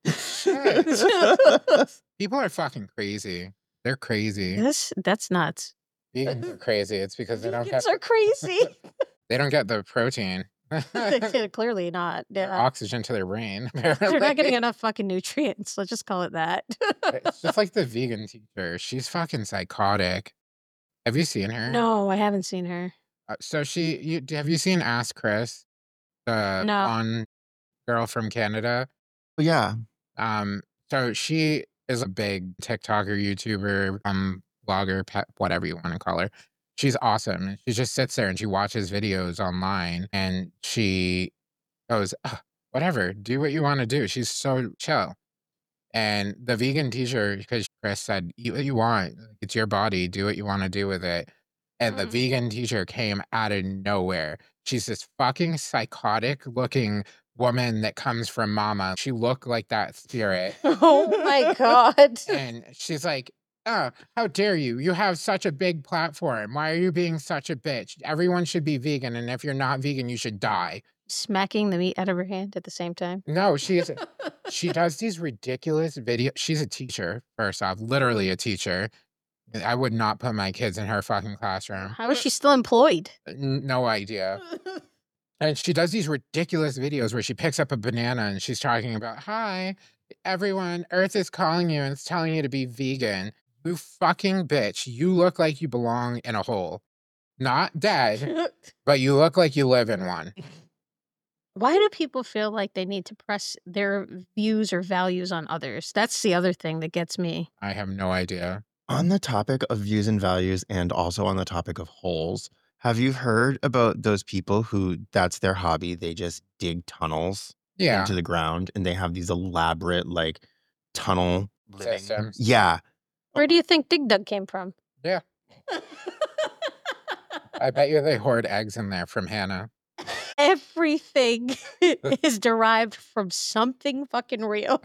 [SPEAKER 3] People are fucking crazy. They're crazy.
[SPEAKER 4] This that's nuts.
[SPEAKER 3] Vegans are crazy. It's because they don't get
[SPEAKER 4] Vegans are crazy.
[SPEAKER 3] they don't get the protein,
[SPEAKER 4] They're clearly not. They're not.
[SPEAKER 3] oxygen to their brain.
[SPEAKER 4] They're not getting
[SPEAKER 3] apparently.
[SPEAKER 4] enough fucking nutrients. Let's just call it that.
[SPEAKER 3] It's just like the vegan teacher. She's fucking psychotic. Have you seen her?
[SPEAKER 4] No, I haven't seen her.
[SPEAKER 3] Uh, so she, you have you seen Ask Chris, the
[SPEAKER 4] No.
[SPEAKER 3] blonde girl from Canada?
[SPEAKER 1] yeah.
[SPEAKER 3] Um, so she is a big TikToker, YouTuber, um, blogger, pet, whatever you want to call her. She's awesome. She just sits there and she watches videos online and she goes, "Ugh, whatever, do what you want to do." She's so chill. And the vegan teacher, because Chris said, eat what you want. It's your body. Do what you want to do with it. And the
[SPEAKER 4] Mhm.
[SPEAKER 3] vegan teacher came out of nowhere. She's this fucking psychotic looking woman that comes from Mama. She looked like that spirit.
[SPEAKER 4] Oh my god.
[SPEAKER 3] And she's like, "Oh, how dare you? You have such a big platform. Why are you being such a bitch? Everyone should be vegan. And if you're not vegan, you should die."
[SPEAKER 4] Smacking the meat out of her hand at the same time.
[SPEAKER 3] No, she is. She does these ridiculous videos. She's a teacher, first off, literally a teacher. I would not put my kids in her fucking classroom.
[SPEAKER 4] How is she still employed?
[SPEAKER 3] N- No idea. And she does these ridiculous videos where she picks up a banana and she's talking about, "Hi, everyone, Earth is calling you and it's telling you to be vegan. You fucking bitch. You look like you belong in a hole. Not dead, but you look like you live in one."
[SPEAKER 4] Why do people feel like they need to press their views or values on others? That's the other thing that gets me.
[SPEAKER 3] I have no idea.
[SPEAKER 1] On the topic of views and values, and also on the topic of holes, have you heard about those people who that's their hobby? They just dig tunnels
[SPEAKER 3] Yeah.
[SPEAKER 1] into the ground, and they have these elaborate like tunnel living.
[SPEAKER 3] Systems.
[SPEAKER 1] Yeah,
[SPEAKER 4] Where do you think Dig Dug came from?
[SPEAKER 3] Yeah. I bet you they hoard eggs in there from Hannah.
[SPEAKER 4] Everything is derived from something fucking real.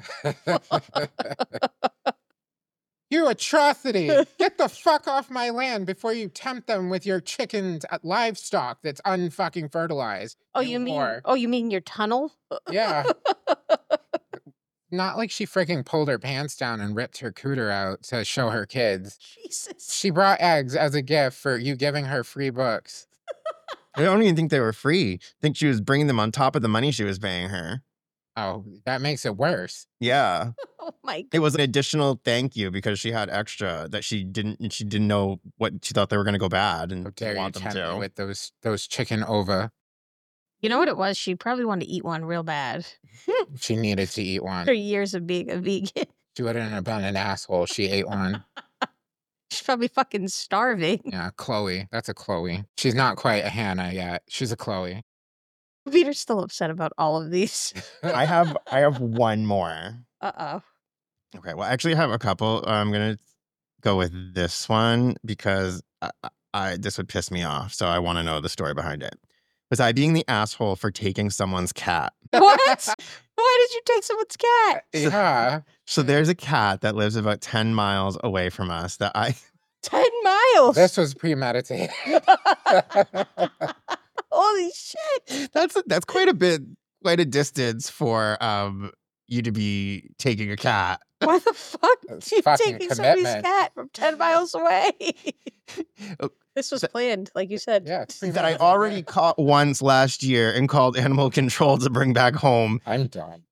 [SPEAKER 3] You atrocity! Get the fuck off my land before you tempt them with your chickens uh, livestock that's unfucking fertilized.
[SPEAKER 4] Oh, you mean?
[SPEAKER 3] whore.
[SPEAKER 4] Oh, you mean your tunnel?
[SPEAKER 3] Yeah. Not like she freaking pulled her pants down and ripped her cooter out to show her kids.
[SPEAKER 4] Jesus.
[SPEAKER 3] She brought eggs as a gift for you giving her free books.
[SPEAKER 1] I don't even think they were free. I think she was bringing them on top of the money she was paying her.
[SPEAKER 3] Oh, that makes it worse.
[SPEAKER 1] Yeah,
[SPEAKER 4] Oh my
[SPEAKER 1] it
[SPEAKER 4] god.
[SPEAKER 1] was an additional thank you because she had extra that she didn't. She didn't know what she thought they were going to go bad and
[SPEAKER 3] How
[SPEAKER 1] didn't
[SPEAKER 3] dare you
[SPEAKER 1] want them
[SPEAKER 3] tempt me
[SPEAKER 1] to.
[SPEAKER 3] with those those chicken ova.
[SPEAKER 4] You know what it was? She probably wanted to eat one real bad.
[SPEAKER 3] She needed to eat one.
[SPEAKER 4] After years of being a vegan.
[SPEAKER 3] She wouldn't have been an asshole. She ate one.
[SPEAKER 4] probably fucking starving.
[SPEAKER 3] Yeah, Chloe. That's a Chloe. She's not quite a Hannah yet. She's a Chloe.
[SPEAKER 4] Peter's still upset about all of these.
[SPEAKER 1] I have I have one more.
[SPEAKER 4] Uh-oh.
[SPEAKER 1] Okay, well, actually, I have a couple. I'm gonna go with this one because I, I, I this would piss me off. So I want to know the story behind it. Was I being the asshole for taking someone's cat?
[SPEAKER 4] What? Why did you take someone's cat?
[SPEAKER 3] Yeah.
[SPEAKER 1] So there's a cat that lives about ten miles away from us that I
[SPEAKER 4] Ten miles.
[SPEAKER 3] This was premeditated.
[SPEAKER 4] Holy shit.
[SPEAKER 1] that's that's quite a bit, quite a distance for um you to be taking a cat.
[SPEAKER 4] Why the fuck
[SPEAKER 3] That's
[SPEAKER 4] are you
[SPEAKER 3] fucking
[SPEAKER 4] taking somebody's
[SPEAKER 3] commitment.
[SPEAKER 4] cat from ten miles away?
[SPEAKER 1] Oh,
[SPEAKER 4] This was
[SPEAKER 1] so-
[SPEAKER 4] planned, like you said.
[SPEAKER 3] Yeah. it's
[SPEAKER 1] that I
[SPEAKER 3] premeditated.
[SPEAKER 1] already caught once last year and called animal control to bring back home.
[SPEAKER 3] I'm done.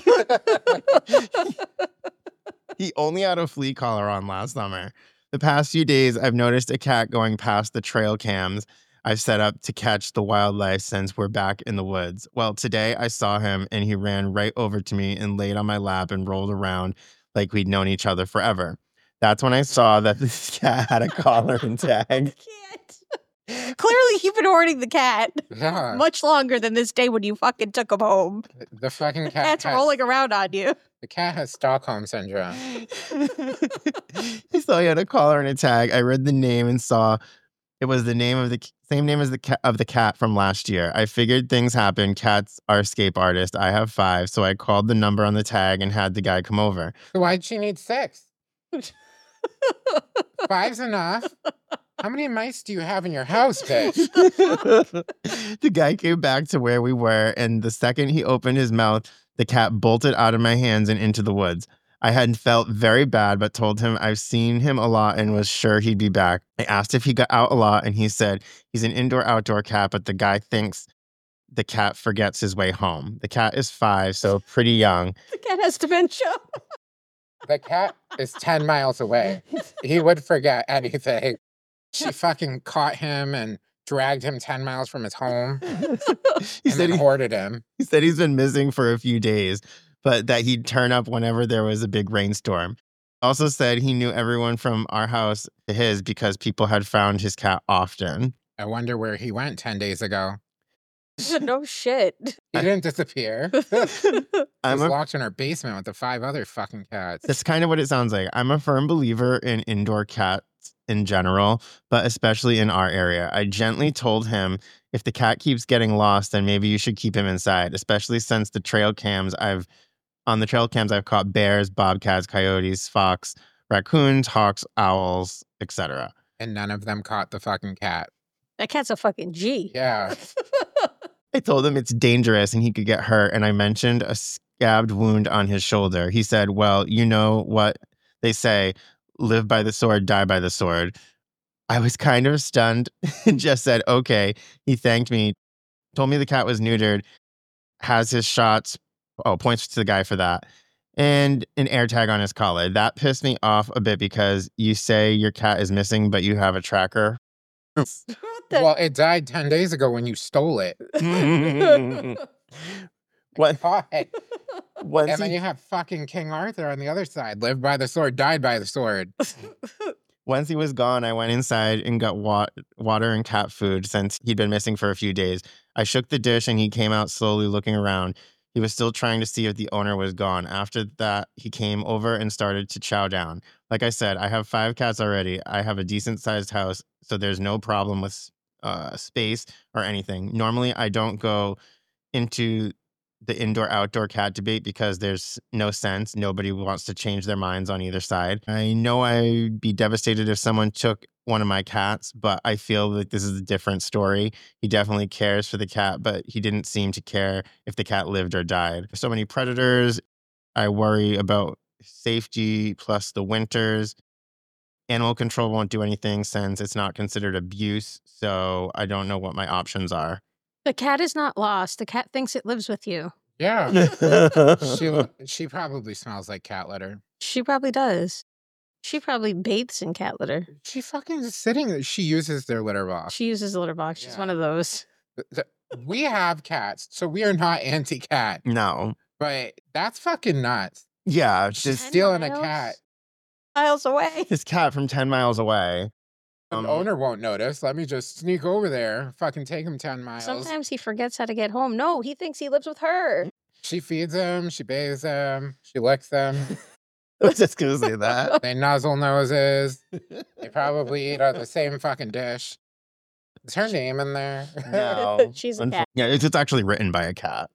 [SPEAKER 1] He only had a flea collar on last summer. The past few days, I've noticed a cat going past the trail cams I've set up to catch the wildlife since we're back in the woods. Well, today I saw him and he ran right over to me and laid on my lap and rolled around like we'd known each other forever. That's when I saw that this cat had a collar and tag.
[SPEAKER 4] Can't. Clearly, you've been hoarding the cat
[SPEAKER 3] Yeah.
[SPEAKER 4] much longer than this day when you fucking took him home.
[SPEAKER 3] The fucking
[SPEAKER 4] The
[SPEAKER 3] cat
[SPEAKER 4] cat's
[SPEAKER 3] has,
[SPEAKER 4] rolling around on you.
[SPEAKER 3] The cat has Stockholm syndrome.
[SPEAKER 1] I saw he had a collar and a tag. I read the name and saw it was the name of the same name as the cat of the cat from last year. I figured things happen. Cats are escape artists. I have five, so I called the number on the tag and had the guy come over.
[SPEAKER 3] So why'd she need six? Five's enough. How many mice do you have in your house, bitch?
[SPEAKER 1] The guy came back to where we were, and the second he opened his mouth, the cat bolted out of my hands and into the woods. I had felt very bad, but told him I've seen him a lot and was sure he'd be back. I asked if he got out a lot, and he said he's an indoor-outdoor cat, but the guy thinks the cat forgets his way home. The cat is five, so pretty young.
[SPEAKER 4] The cat has dementia.
[SPEAKER 3] The cat is ten miles away. He would forget anything. She fucking caught him and dragged him ten miles from his home
[SPEAKER 1] He
[SPEAKER 3] and
[SPEAKER 1] said
[SPEAKER 3] then
[SPEAKER 1] he,
[SPEAKER 3] hoarded him.
[SPEAKER 1] he said he's been missing for a few days, but that he'd turn up whenever there was a big rainstorm. Also said he knew everyone from our house to his because people had found his cat often.
[SPEAKER 3] I wonder where he went ten days ago.
[SPEAKER 4] No shit.
[SPEAKER 3] He didn't disappear. He
[SPEAKER 1] I'm
[SPEAKER 3] was
[SPEAKER 1] a,
[SPEAKER 3] locked in our basement with the five other fucking cats.
[SPEAKER 1] that's kind of what it sounds like. I'm a firm believer in indoor cats in general, but especially in our area. I gently told him if the cat keeps getting lost, then maybe you should keep him inside, especially since the trail cams I've on the trail cams I've caught bears, bobcats, coyotes, fox, raccoons, hawks, owls, et cetera.
[SPEAKER 3] And none of them caught the fucking cat.
[SPEAKER 4] That cat's a fucking G.
[SPEAKER 3] Yeah.
[SPEAKER 1] I told him it's dangerous and he could get hurt, and I mentioned a scabbed wound on his shoulder. He said, well, you know what they say, live by the sword, die by the sword. I was kind of stunned and just said, okay. He thanked me, told me the cat was neutered, has his shots, oh, points to the guy for that, and an air tag on his collar. That pissed me off a bit because you say your cat is missing, but you have a tracker.
[SPEAKER 4] What the?
[SPEAKER 3] Well, it died ten days ago when you stole it.
[SPEAKER 1] What?
[SPEAKER 3] Why?
[SPEAKER 1] Once
[SPEAKER 3] And then
[SPEAKER 1] he-
[SPEAKER 3] you have fucking King Arthur on the other side. Lived by the sword, died by the sword.
[SPEAKER 1] Once he was gone, I went inside and got wa- water and cat food since he'd been missing for a few days. I shook the dish and he came out slowly looking around. He was still trying to see if the owner was gone. After that, he came over and started to chow down. Like I said, I have five cats already. I have a decent sized house, so there's no problem with uh, space or anything. Normally, I don't go into the indoor outdoor cat debate because there's no sense. Nobody wants to change their minds on either side. I know I'd be devastated if someone took one of my cats, but I feel like this is a different story. He definitely cares for the cat, but he didn't seem to care if the cat lived or died. So many predators. I worry about safety plus the winters. Animal control won't do anything since it's not considered abuse. So I don't know what my options are.
[SPEAKER 4] The cat is not lost. The cat thinks it lives with you.
[SPEAKER 3] Yeah. She she probably smells like cat litter.
[SPEAKER 4] She probably does. She probably bathes in cat litter.
[SPEAKER 3] She fucking is sitting there. She uses their litter box.
[SPEAKER 4] She uses a litter box. She's
[SPEAKER 3] Yeah.
[SPEAKER 4] one of those.
[SPEAKER 3] Th- th- We have cats, so we are not anti-cat.
[SPEAKER 1] No.
[SPEAKER 3] But that's fucking nuts.
[SPEAKER 1] Yeah.
[SPEAKER 3] She's
[SPEAKER 1] Just
[SPEAKER 4] Ten
[SPEAKER 3] stealing a
[SPEAKER 4] miles?
[SPEAKER 3] cat.
[SPEAKER 4] miles away.
[SPEAKER 1] This cat from ten miles away.
[SPEAKER 3] The
[SPEAKER 1] Um,
[SPEAKER 3] owner won't notice. Let me just sneak over there. Fucking take him ten miles.
[SPEAKER 4] Sometimes he forgets how to get home. No, he thinks he lives with her.
[SPEAKER 3] She feeds him. She bathes him. She licks them.
[SPEAKER 1] I was just gonna say that.
[SPEAKER 3] They nuzzle noses. They probably eat out the same fucking dish. Is her name in there?
[SPEAKER 1] No.
[SPEAKER 4] She's a
[SPEAKER 1] Unfo-
[SPEAKER 4] cat.
[SPEAKER 1] Yeah, it's, it's actually written by a cat.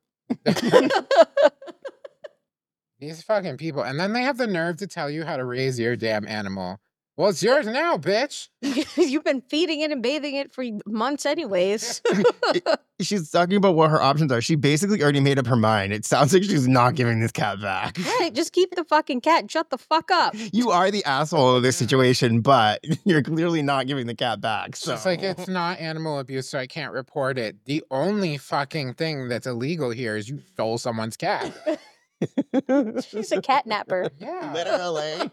[SPEAKER 3] These fucking people. And then they have the nerve to tell you how to raise your damn animal. Well, it's yours now, bitch.
[SPEAKER 4] You've been feeding it and bathing it for months anyways.
[SPEAKER 1] She's talking about what her options are. She basically already made up her mind. It sounds like she's not giving this cat back.
[SPEAKER 4] Right, just keep the fucking cat and shut the fuck up.
[SPEAKER 1] You are the asshole of this situation, but you're clearly not giving the cat back. So
[SPEAKER 3] It's like it's not animal abuse, so I can't report it. The only fucking thing that's illegal here is you stole someone's cat.
[SPEAKER 4] She's a catnapper.
[SPEAKER 3] Yeah.
[SPEAKER 1] literally.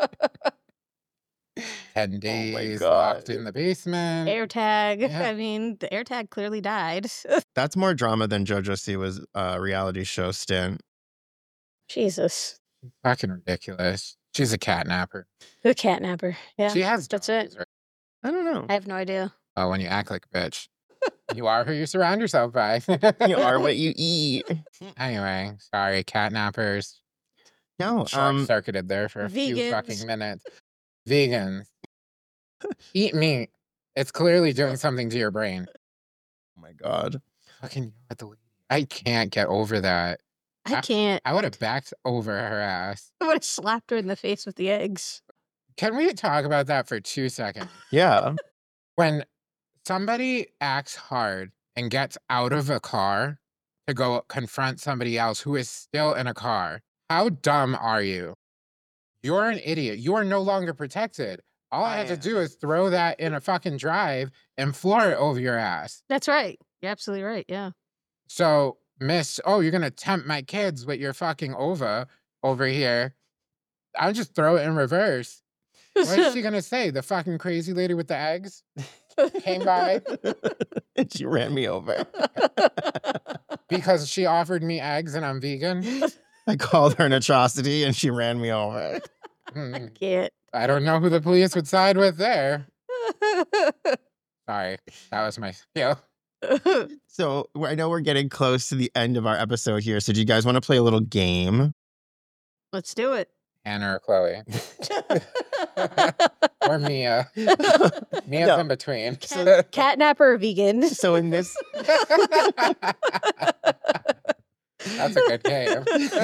[SPEAKER 3] Ten days
[SPEAKER 1] God.
[SPEAKER 3] locked in the basement.
[SPEAKER 4] AirTag.
[SPEAKER 3] Yeah.
[SPEAKER 4] I mean, the AirTag clearly died.
[SPEAKER 1] That's more drama than JoJo Siwa's uh, reality show stint.
[SPEAKER 4] Jesus.
[SPEAKER 3] Fucking ridiculous. She's a catnapper.
[SPEAKER 4] The catnapper. Yeah.
[SPEAKER 3] She has
[SPEAKER 4] that's
[SPEAKER 3] dogs,
[SPEAKER 4] it.
[SPEAKER 3] right?
[SPEAKER 1] I don't know.
[SPEAKER 4] I have no idea.
[SPEAKER 3] Oh, when you act like a bitch. You are who you surround yourself by.
[SPEAKER 1] You are what you eat.
[SPEAKER 3] Anyway, sorry, catnappers.
[SPEAKER 1] No,
[SPEAKER 3] Short
[SPEAKER 1] um,
[SPEAKER 3] circuited there for a few
[SPEAKER 4] Vegans.
[SPEAKER 3] fucking minutes. Vegans. Eat meat. It's clearly doing something to your brain.
[SPEAKER 1] oh my God.
[SPEAKER 3] Fucking yell at the lady. I can't get over that.
[SPEAKER 4] I
[SPEAKER 3] I-
[SPEAKER 4] can't.
[SPEAKER 3] I would have backed over her ass.
[SPEAKER 4] I would have slapped her in the face with the eggs.
[SPEAKER 3] Can we talk about that for two seconds?
[SPEAKER 1] Yeah.
[SPEAKER 3] When somebody acts hard and gets out of a car to go confront somebody else who is still in a car, how dumb are you? You're an idiot. You are no longer protected. All I,
[SPEAKER 1] I
[SPEAKER 3] had to
[SPEAKER 1] am.
[SPEAKER 3] do is throw that in a fucking drive and floor it over your ass.
[SPEAKER 4] That's right. You're absolutely right. Yeah.
[SPEAKER 3] So, miss, oh, you're going to tempt my kids with your fucking ova over here. I'll just throw it in reverse. What is she going to say? The fucking crazy lady with the eggs came by
[SPEAKER 1] and she ran me over.
[SPEAKER 3] because she offered me eggs and I'm vegan?
[SPEAKER 1] I called her an atrocity and she ran me over.
[SPEAKER 3] Hmm,
[SPEAKER 4] Can't.
[SPEAKER 3] I don't know who the police would side with there. Sorry, that was my skill.
[SPEAKER 1] So I know we're getting close to the end of our episode here. So do you guys want to play a little game?
[SPEAKER 4] Let's do it.
[SPEAKER 3] Hannah or Chloe. Or Mia. Mia's
[SPEAKER 1] No.
[SPEAKER 3] in between.
[SPEAKER 4] Catnapper or vegan?
[SPEAKER 1] So in this
[SPEAKER 3] That's a good game.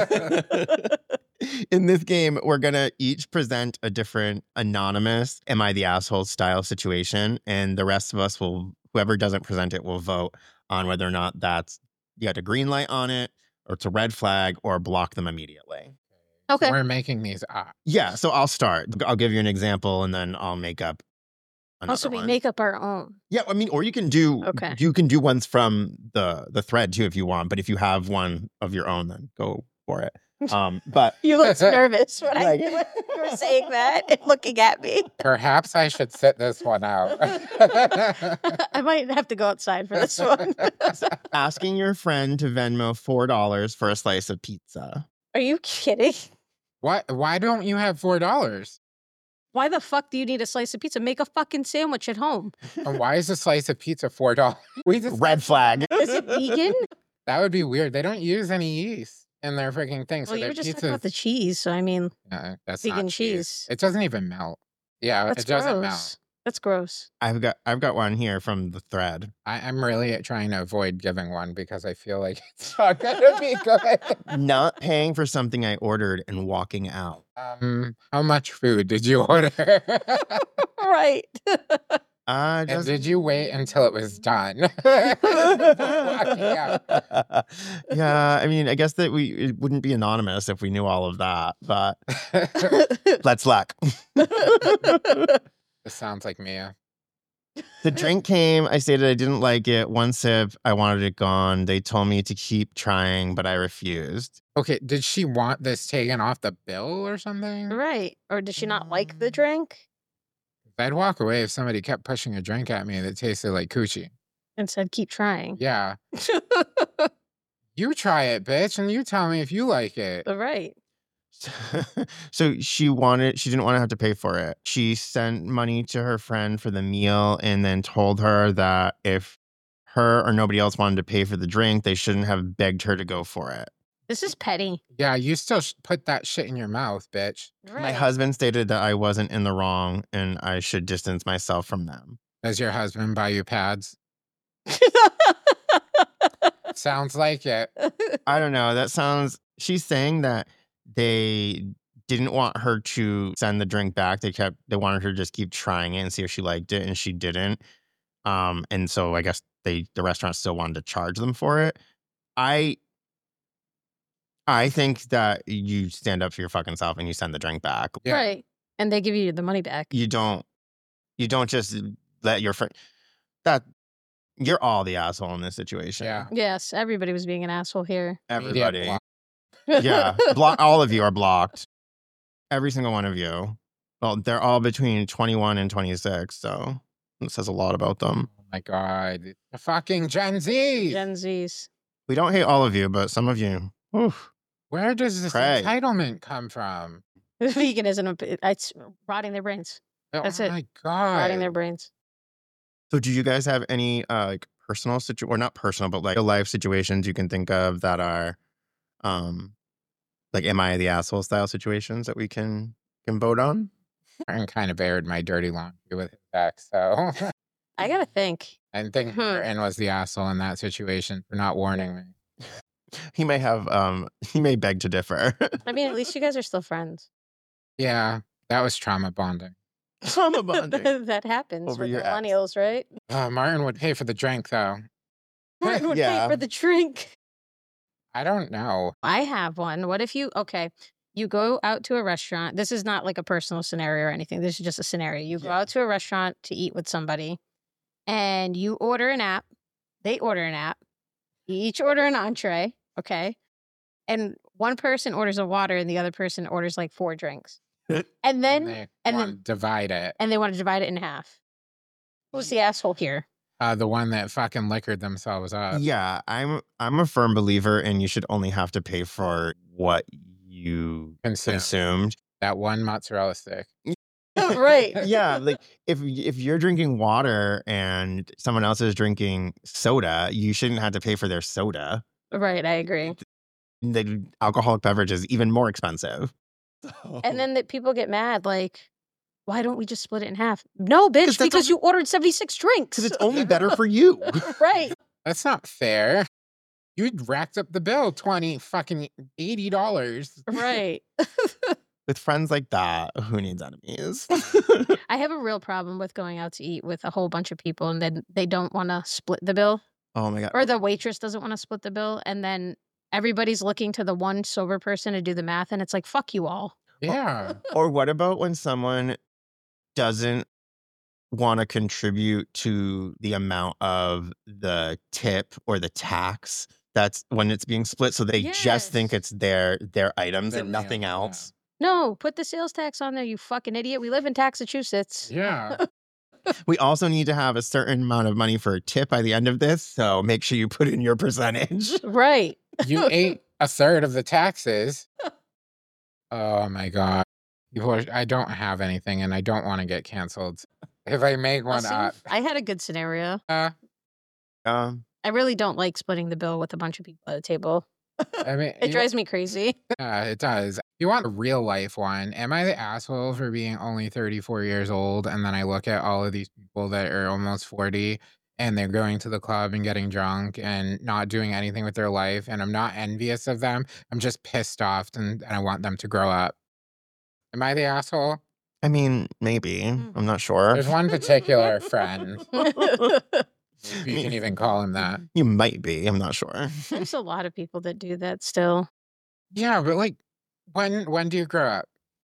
[SPEAKER 1] in this game, we're gonna each present a different anonymous "Am I the asshole?" style situation, and the rest of us will, whoever doesn't present it, will vote on whether or not that's you got a green light on it, or it's a red flag, or block them immediately.
[SPEAKER 4] Okay.
[SPEAKER 3] We're making these up.
[SPEAKER 1] Yeah, so I'll start. I'll give you an example, and then I'll make up another
[SPEAKER 4] Also, we
[SPEAKER 1] one.
[SPEAKER 4] make up our own.
[SPEAKER 1] Yeah, I mean, or you can do
[SPEAKER 4] Okay.
[SPEAKER 1] you can do ones from the the thread too if you want. But if you have one of your own, then go for it. Um, but
[SPEAKER 4] You looked nervous when I
[SPEAKER 1] Like-
[SPEAKER 4] when you were saying that and looking at me.
[SPEAKER 3] Perhaps I should sit this one out.
[SPEAKER 4] I might have to go outside for this one.
[SPEAKER 1] asking your friend to Venmo four dollars for a slice of pizza.
[SPEAKER 4] Are you kidding?
[SPEAKER 3] Why, why don't you have four dollars?
[SPEAKER 4] Why the fuck do you need a slice of pizza? Make a fucking sandwich at home.
[SPEAKER 3] And why is a slice of pizza four dollars? We just
[SPEAKER 1] Red flag.
[SPEAKER 4] Is it vegan?
[SPEAKER 3] That would be weird. They don't use any yeast in their freaking thing. So
[SPEAKER 4] Well, you
[SPEAKER 3] their
[SPEAKER 4] were just
[SPEAKER 3] pizza,
[SPEAKER 4] talking about the cheese, so I mean,
[SPEAKER 3] uh, that's
[SPEAKER 4] vegan
[SPEAKER 3] not
[SPEAKER 4] cheese.
[SPEAKER 3] It doesn't even melt. Yeah,
[SPEAKER 4] that's
[SPEAKER 3] it doesn't
[SPEAKER 4] gross.
[SPEAKER 3] melt.
[SPEAKER 4] That's gross.
[SPEAKER 1] I've got I've got one here from the thread.
[SPEAKER 3] I, I'm really trying to avoid giving one because I feel like it's not gonna be good.
[SPEAKER 1] Not paying for something I ordered and walking out.
[SPEAKER 3] Um, how much food did you order?
[SPEAKER 4] Right.
[SPEAKER 1] Uh,
[SPEAKER 3] And
[SPEAKER 1] just...
[SPEAKER 3] did you wait until it was done? Walking out.
[SPEAKER 1] yeah, I mean, I guess that we it wouldn't be anonymous if we knew all of that, but let's luck.
[SPEAKER 3] This sounds like Mia.
[SPEAKER 1] The drink came. I stated I didn't like it. One sip, I wanted it gone. They told me to keep trying, but I refused.
[SPEAKER 3] Okay, did she want this taken off the bill or something?
[SPEAKER 4] Right. Or does she not like the drink?
[SPEAKER 3] I'd walk away if somebody kept pushing a drink at me that tasted like coochie.
[SPEAKER 4] And said, keep trying.
[SPEAKER 3] Yeah. You try it, bitch, and you tell me if you like it.
[SPEAKER 4] Right.
[SPEAKER 1] So she wanted, she didn't want to have to pay for it. She sent money to her friend for the meal and then told her that if her or nobody else wanted to pay for the drink, they shouldn't have begged her to go for it.
[SPEAKER 4] This is petty.
[SPEAKER 3] Yeah, you still sh- put that shit in your mouth, bitch.
[SPEAKER 1] My
[SPEAKER 4] Right.
[SPEAKER 1] husband stated that I wasn't in the wrong and I should distance myself from them.
[SPEAKER 3] Does your husband buy you pads? Sounds like it.
[SPEAKER 1] I don't know. That sounds, she's saying that they didn't want her to send the drink back. They kept, they wanted her to just keep trying it and see if she liked it, and she didn't. Um, and so I guess they, the restaurant still wanted to charge them for it. I, I think that you stand up for your fucking self and you send the drink back.
[SPEAKER 3] Yeah.
[SPEAKER 4] Right. And they give you the money back.
[SPEAKER 1] You don't, you don't just let your friend, that, you're all the asshole in this situation.
[SPEAKER 3] Yeah.
[SPEAKER 4] Yes, everybody was being an asshole here.
[SPEAKER 3] Media
[SPEAKER 1] Everybody.
[SPEAKER 3] block.
[SPEAKER 1] Yeah. Block, all of you are blocked. Every single one of you. Well, they're all between twenty-one and twenty-six, so it says a lot about them.
[SPEAKER 3] Oh my God. The fucking Gen Z.
[SPEAKER 4] Gen Zs.
[SPEAKER 1] We don't hate all of you, but some of you. Oof.
[SPEAKER 3] Where does this
[SPEAKER 1] Pray.
[SPEAKER 3] entitlement come from?
[SPEAKER 4] Veganism, it's rotting their brains. That's
[SPEAKER 3] oh
[SPEAKER 4] it.
[SPEAKER 3] my
[SPEAKER 4] Rotting their
[SPEAKER 3] God.
[SPEAKER 4] brains.
[SPEAKER 1] So do you guys have any uh like personal situ or not personal, but like real life situations you can think of that are um like am I the asshole style situations that we can can vote on?
[SPEAKER 3] Martin kind of aired my dirty laundry with his ex, so
[SPEAKER 4] I gotta think.
[SPEAKER 3] I think
[SPEAKER 4] Hmm.
[SPEAKER 3] Martin was the asshole in that situation for not warning me.
[SPEAKER 1] He may have um he may beg to differ.
[SPEAKER 4] I mean, at least you guys are still friends.
[SPEAKER 3] Yeah, that was trauma bonding.
[SPEAKER 1] Trauma bonding.
[SPEAKER 4] That happens
[SPEAKER 1] Over
[SPEAKER 4] with
[SPEAKER 1] your ex.
[SPEAKER 4] millennials, right?
[SPEAKER 3] Uh, Martin would pay for the drink, though.
[SPEAKER 4] Martin would
[SPEAKER 1] Yeah.
[SPEAKER 4] pay for the drink.
[SPEAKER 3] I don't know.
[SPEAKER 4] I have one. What if you, okay, you go out to a restaurant. This is not like a personal scenario or anything. This is just a scenario. You go
[SPEAKER 1] Yeah.
[SPEAKER 4] out to a restaurant to eat with somebody and you order an app. They order an app. You each order an entree. Okay. And one person orders a water and the other person orders like four drinks. And then,
[SPEAKER 3] they
[SPEAKER 4] and
[SPEAKER 3] want
[SPEAKER 4] then,
[SPEAKER 3] to divide it.
[SPEAKER 4] and they want to divide it in half. Who's the asshole here?
[SPEAKER 3] Uh, the one that fucking liquored themselves up.
[SPEAKER 1] Yeah, I'm I'm a firm believer in you should only have to pay for what you
[SPEAKER 3] Consume.
[SPEAKER 1] consumed.
[SPEAKER 3] That one mozzarella stick.
[SPEAKER 4] Right.
[SPEAKER 1] Yeah, like if if you're drinking water and someone else is drinking soda, you shouldn't have to pay for their soda.
[SPEAKER 4] Right. I agree.
[SPEAKER 1] The alcoholic beverage is even more expensive.
[SPEAKER 4] And then the people get mad, like, why don't we just split it in half? No, bitch,
[SPEAKER 1] 'Cause that's
[SPEAKER 4] because you ordered seventy-six drinks.
[SPEAKER 1] because it's only better for you.
[SPEAKER 4] Right.
[SPEAKER 3] That's not fair. You racked up the bill twenty fucking eighty dollars.
[SPEAKER 4] Right.
[SPEAKER 1] With friends like that, who needs enemies?
[SPEAKER 4] I have a real problem with going out to eat with a whole bunch of people and then they don't want to split the bill,
[SPEAKER 1] Oh my god.
[SPEAKER 4] or the waitress doesn't want to split the bill, and then everybody's looking to the one sober person to do the math, and it's like, fuck you all.
[SPEAKER 3] Yeah.
[SPEAKER 1] Or what about when someone doesn't want to contribute to the amount of the tip or the tax that's when it's being split, so they just think
[SPEAKER 4] Yes.
[SPEAKER 1] it's their their items
[SPEAKER 3] Their
[SPEAKER 1] and nothing
[SPEAKER 3] meal, yeah.
[SPEAKER 1] else?
[SPEAKER 4] No, put the sales tax on there, you fucking idiot. We live in Massachusetts.
[SPEAKER 3] Yeah.
[SPEAKER 1] We also need to have a certain amount of money for a tip by the end of this, so make sure you put in your percentage.
[SPEAKER 4] Right.
[SPEAKER 3] You ate a third of the taxes. Oh my God. You are- I don't have anything and I don't want to get canceled. If I make
[SPEAKER 4] Well,
[SPEAKER 3] one
[SPEAKER 4] see,
[SPEAKER 3] up,
[SPEAKER 4] I had a good scenario.
[SPEAKER 3] uh,
[SPEAKER 1] Um,
[SPEAKER 4] I really don't like splitting the bill with a bunch of people at a table.
[SPEAKER 3] I mean,
[SPEAKER 4] It
[SPEAKER 3] you-
[SPEAKER 4] drives me crazy.
[SPEAKER 3] Yeah, it does. You want a real life one. Am I the asshole for being only thirty-four years old? And then I look at all of these people that are almost forty and they're going to the club and getting drunk and not doing anything with their life. And I'm not envious of them. I'm just pissed off and, and I want them to grow up. Am I the asshole?
[SPEAKER 1] I mean, maybe.
[SPEAKER 4] Mm.
[SPEAKER 1] I'm not sure.
[SPEAKER 3] There's one particular friend. You can even call him that.
[SPEAKER 1] You might be. I'm not sure.
[SPEAKER 4] There's a lot of people that do that still.
[SPEAKER 3] Yeah, but like, when when do you grow up?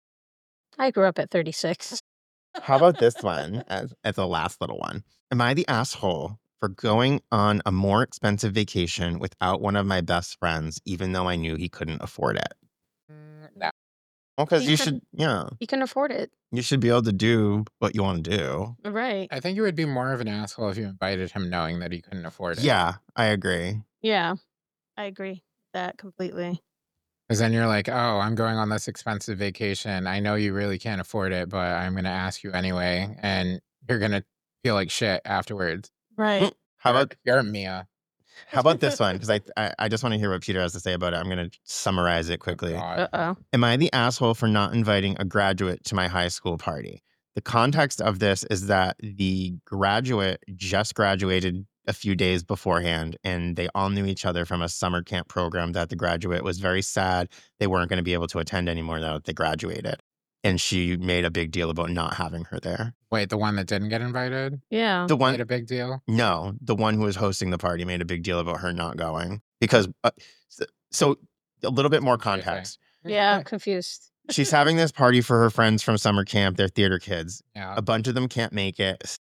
[SPEAKER 4] I grew up at thirty-six.
[SPEAKER 1] How about this one as, as the last little one? Am I the asshole for going on a more expensive vacation without one of my best friends, even though I knew he couldn't afford it?
[SPEAKER 3] Mm, No.
[SPEAKER 1] Because
[SPEAKER 4] You
[SPEAKER 1] you
[SPEAKER 4] can-
[SPEAKER 1] should, yeah,
[SPEAKER 4] You can afford it.
[SPEAKER 1] you should be able to do what you want to do.
[SPEAKER 4] Right.
[SPEAKER 3] I think you would be more of an asshole if you invited him knowing that he couldn't afford it.
[SPEAKER 1] Yeah, I agree.
[SPEAKER 4] Yeah. I agree with that completely.
[SPEAKER 3] Because then you're like, oh, I'm going on this expensive vacation. I know you really can't afford it, but I'm going to ask you anyway. And you're going to feel like shit afterwards.
[SPEAKER 4] Right.
[SPEAKER 1] How
[SPEAKER 3] You're-
[SPEAKER 1] about
[SPEAKER 3] You're Mia.
[SPEAKER 1] how about this one? Because I, I I just want to hear what Peter has to say about it. I'm going to summarize it quickly.
[SPEAKER 3] God.
[SPEAKER 4] Uh oh.
[SPEAKER 1] Am I the asshole for not inviting a graduate to my high school party? The context of this is that the graduate just graduated a few days beforehand, and they all knew each other from a summer camp program that the graduate was very sad they weren't going to be able to attend anymore now that they graduated. And she made a big deal about not having her there.
[SPEAKER 3] Wait, the one that didn't get invited?
[SPEAKER 4] Yeah.
[SPEAKER 1] The
[SPEAKER 3] Made
[SPEAKER 1] one,
[SPEAKER 3] a big deal?
[SPEAKER 1] no, the one who was hosting the party made a big deal about her not going because, uh, so, so a little bit more
[SPEAKER 3] Confusing.
[SPEAKER 1] context.
[SPEAKER 4] Yeah, I'm confused.
[SPEAKER 1] She's having this party for her friends from summer camp. They're theater kids.
[SPEAKER 3] Yeah.
[SPEAKER 1] A bunch of them can't make it.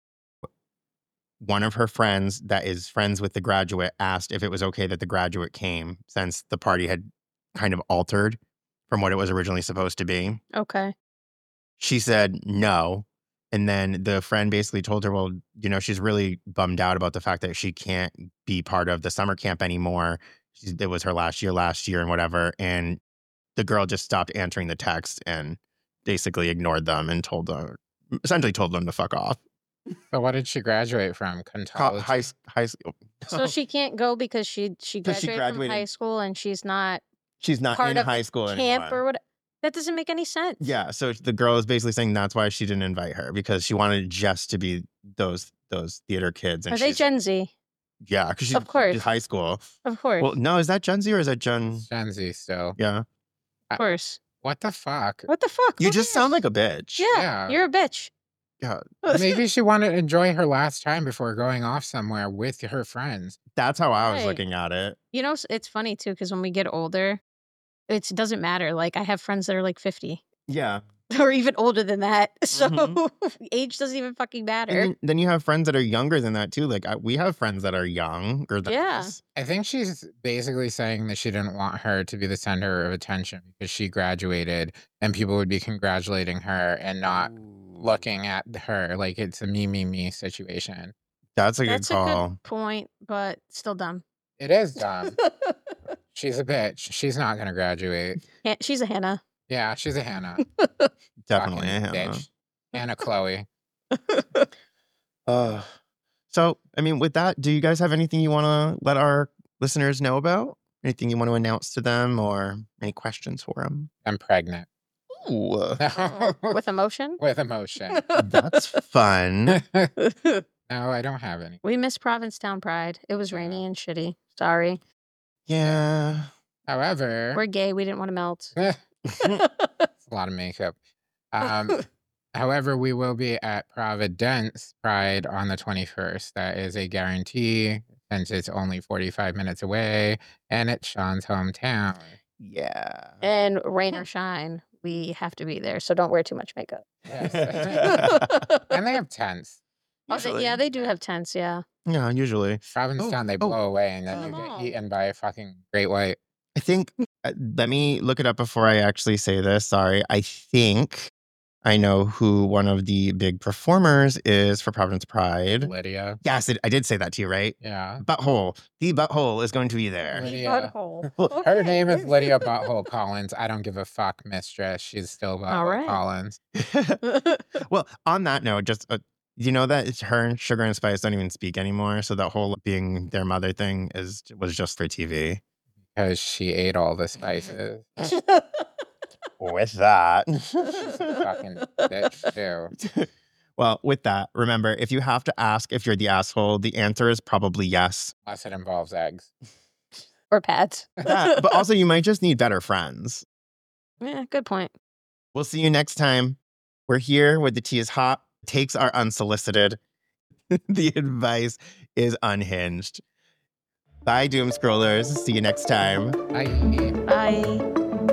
[SPEAKER 1] One of her friends that is friends with the graduate asked if it was okay that the graduate came since the party had kind of altered from what it was originally supposed to be.
[SPEAKER 4] Okay.
[SPEAKER 1] She said no. And then the friend basically told her, well, you know, she's really bummed out about the fact that she can't be part of the summer camp anymore. She's, it was her last year, last year and whatever. And the girl just stopped answering the text and basically ignored them and told them, essentially told them to fuck off.
[SPEAKER 3] But what did she graduate from?
[SPEAKER 1] Co-
[SPEAKER 3] College?
[SPEAKER 1] high, high school.
[SPEAKER 4] So she can't go because she she
[SPEAKER 1] 'Cause she
[SPEAKER 4] graduated, from
[SPEAKER 1] graduated.
[SPEAKER 4] high school and she's not
[SPEAKER 1] She's not
[SPEAKER 4] part
[SPEAKER 1] in
[SPEAKER 4] of
[SPEAKER 1] high school
[SPEAKER 4] camp
[SPEAKER 1] anymore.
[SPEAKER 4] or what. That doesn't make any sense.
[SPEAKER 1] Yeah, so the girl is basically saying that's why she didn't invite her because she wanted Jess to be those those theater kids. And
[SPEAKER 4] Are they
[SPEAKER 1] she's-
[SPEAKER 4] Gen Z?
[SPEAKER 1] Yeah, because she's
[SPEAKER 4] Of course.
[SPEAKER 1] high school.
[SPEAKER 4] Of course.
[SPEAKER 1] Well, no, is that Gen Z or is that Gen?
[SPEAKER 3] Gen Z still.
[SPEAKER 1] Yeah,
[SPEAKER 4] of course.
[SPEAKER 3] What the fuck?
[SPEAKER 4] What the fuck?
[SPEAKER 1] you
[SPEAKER 4] Who
[SPEAKER 1] just
[SPEAKER 4] cares?
[SPEAKER 1] sound like a bitch.
[SPEAKER 4] Yeah,
[SPEAKER 3] Yeah.
[SPEAKER 4] you're a bitch.
[SPEAKER 1] Yeah,
[SPEAKER 3] Maybe she wanted to enjoy her last time before going off somewhere with her friends.
[SPEAKER 1] that's how I was
[SPEAKER 4] Right.
[SPEAKER 1] looking at it.
[SPEAKER 4] You know, s- it's funny too because when we get older, it doesn't matter. Like I have friends that are like fifty
[SPEAKER 1] Yeah,
[SPEAKER 4] or even older than that. So
[SPEAKER 1] Mhm.
[SPEAKER 4] age doesn't even fucking matter.
[SPEAKER 1] and then, then you have friends that are younger than that too. Like I, we have friends that are younger than
[SPEAKER 4] Yeah.
[SPEAKER 1] us.
[SPEAKER 3] I think she's basically saying that she didn't want her to be the center of attention because she graduated and people would be congratulating her and not looking at her like it's a me, me, me situation.
[SPEAKER 1] That's a good
[SPEAKER 4] That's a
[SPEAKER 1] call.
[SPEAKER 4] good point, but still dumb.
[SPEAKER 3] It is dumb. She's a bitch. She's not going to graduate.
[SPEAKER 4] Han- She's a Hannah.
[SPEAKER 3] Yeah, she's a Hannah.
[SPEAKER 1] Definitely,
[SPEAKER 3] Fucking
[SPEAKER 1] Hannah.
[SPEAKER 3] bitch. Hannah Chloe.
[SPEAKER 1] Uh, so, I mean, with that, do you guys have anything you want to let our listeners know about? Anything you want to announce to them or any questions for them?
[SPEAKER 3] I'm pregnant.
[SPEAKER 1] Ooh,
[SPEAKER 4] With emotion.
[SPEAKER 3] With emotion.
[SPEAKER 1] that's fun.
[SPEAKER 3] No, I don't have any.
[SPEAKER 4] We miss Provincetown Pride. It was rainy and shitty. Sorry.
[SPEAKER 1] Yeah.
[SPEAKER 3] However,
[SPEAKER 4] We're gay. We didn't want to melt.
[SPEAKER 3] it's a lot of makeup. Um, however, we will be at Providence Pride on the twenty-first. That is a guarantee since it's only forty-five minutes away and it's Sean's hometown.
[SPEAKER 1] Yeah.
[SPEAKER 4] And rain or shine, we have to be there. So don't wear too much makeup.
[SPEAKER 3] Yes. And they have tents.
[SPEAKER 4] Oh, they-
[SPEAKER 1] Usually.
[SPEAKER 4] yeah, they do have tents. Yeah.
[SPEAKER 1] Yeah, usually.
[SPEAKER 3] Provincetown, they
[SPEAKER 1] oh.
[SPEAKER 3] blow away and then
[SPEAKER 4] Oh,
[SPEAKER 3] you
[SPEAKER 4] no.
[SPEAKER 3] get eaten by a fucking great white.
[SPEAKER 1] I think, uh, let me look it up before I actually say this. Sorry. I think I know who one of the big performers is for Providence Pride.
[SPEAKER 3] Lydia.
[SPEAKER 1] Yes, it, I did say that to you, right?
[SPEAKER 3] Yeah.
[SPEAKER 1] Butthole. The Butthole is going to be there.
[SPEAKER 3] Lydia.
[SPEAKER 4] Butthole.
[SPEAKER 3] Her name is Lydia Butthole Collins. I don't give a fuck, mistress. She's still Butthole
[SPEAKER 4] right.
[SPEAKER 3] Collins.
[SPEAKER 1] Well, on that note, just uh, you know that it's her and Sugar and Spice don't even speak anymore. So that whole being their mother thing is was just for T V.
[SPEAKER 3] Because she ate all the spices.
[SPEAKER 1] With that.
[SPEAKER 3] She's a fucking bitch, too.
[SPEAKER 1] Well, with that, remember, if you have to ask if you're the asshole, the answer is probably yes.
[SPEAKER 3] Unless it involves eggs.
[SPEAKER 4] Or pads.
[SPEAKER 1] That, but also, you might just need better friends.
[SPEAKER 4] Yeah, good point.
[SPEAKER 1] We'll see you next time. We're here where the tea is hot, takes are unsolicited, the advice is unhinged. Bye, Doom Scrollers. See you next time.
[SPEAKER 3] Bye.
[SPEAKER 4] Bye.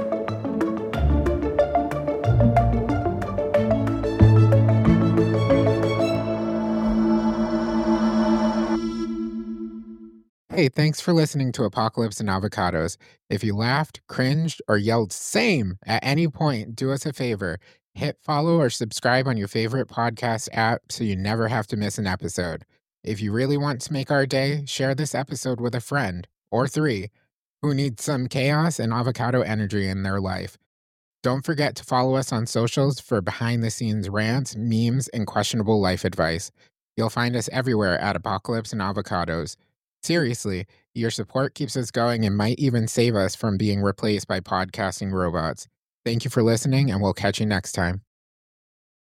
[SPEAKER 3] Hey, thanks for listening to Apocalypse and Avocados. If you laughed, cringed, or yelled same at any point, do us a favor. Hit follow or subscribe on your favorite podcast app so you never have to miss an episode. If you really want to make our day, share this episode with a friend or three. who need some chaos and avocado energy in their life. Don't forget to follow us on socials for behind-the-scenes rants, memes, and questionable life advice. You'll find us everywhere at Apocalypse and Avocados. Seriously, your support keeps us going and might even save us from being replaced by podcasting robots. Thank you for listening, and we'll catch you next time.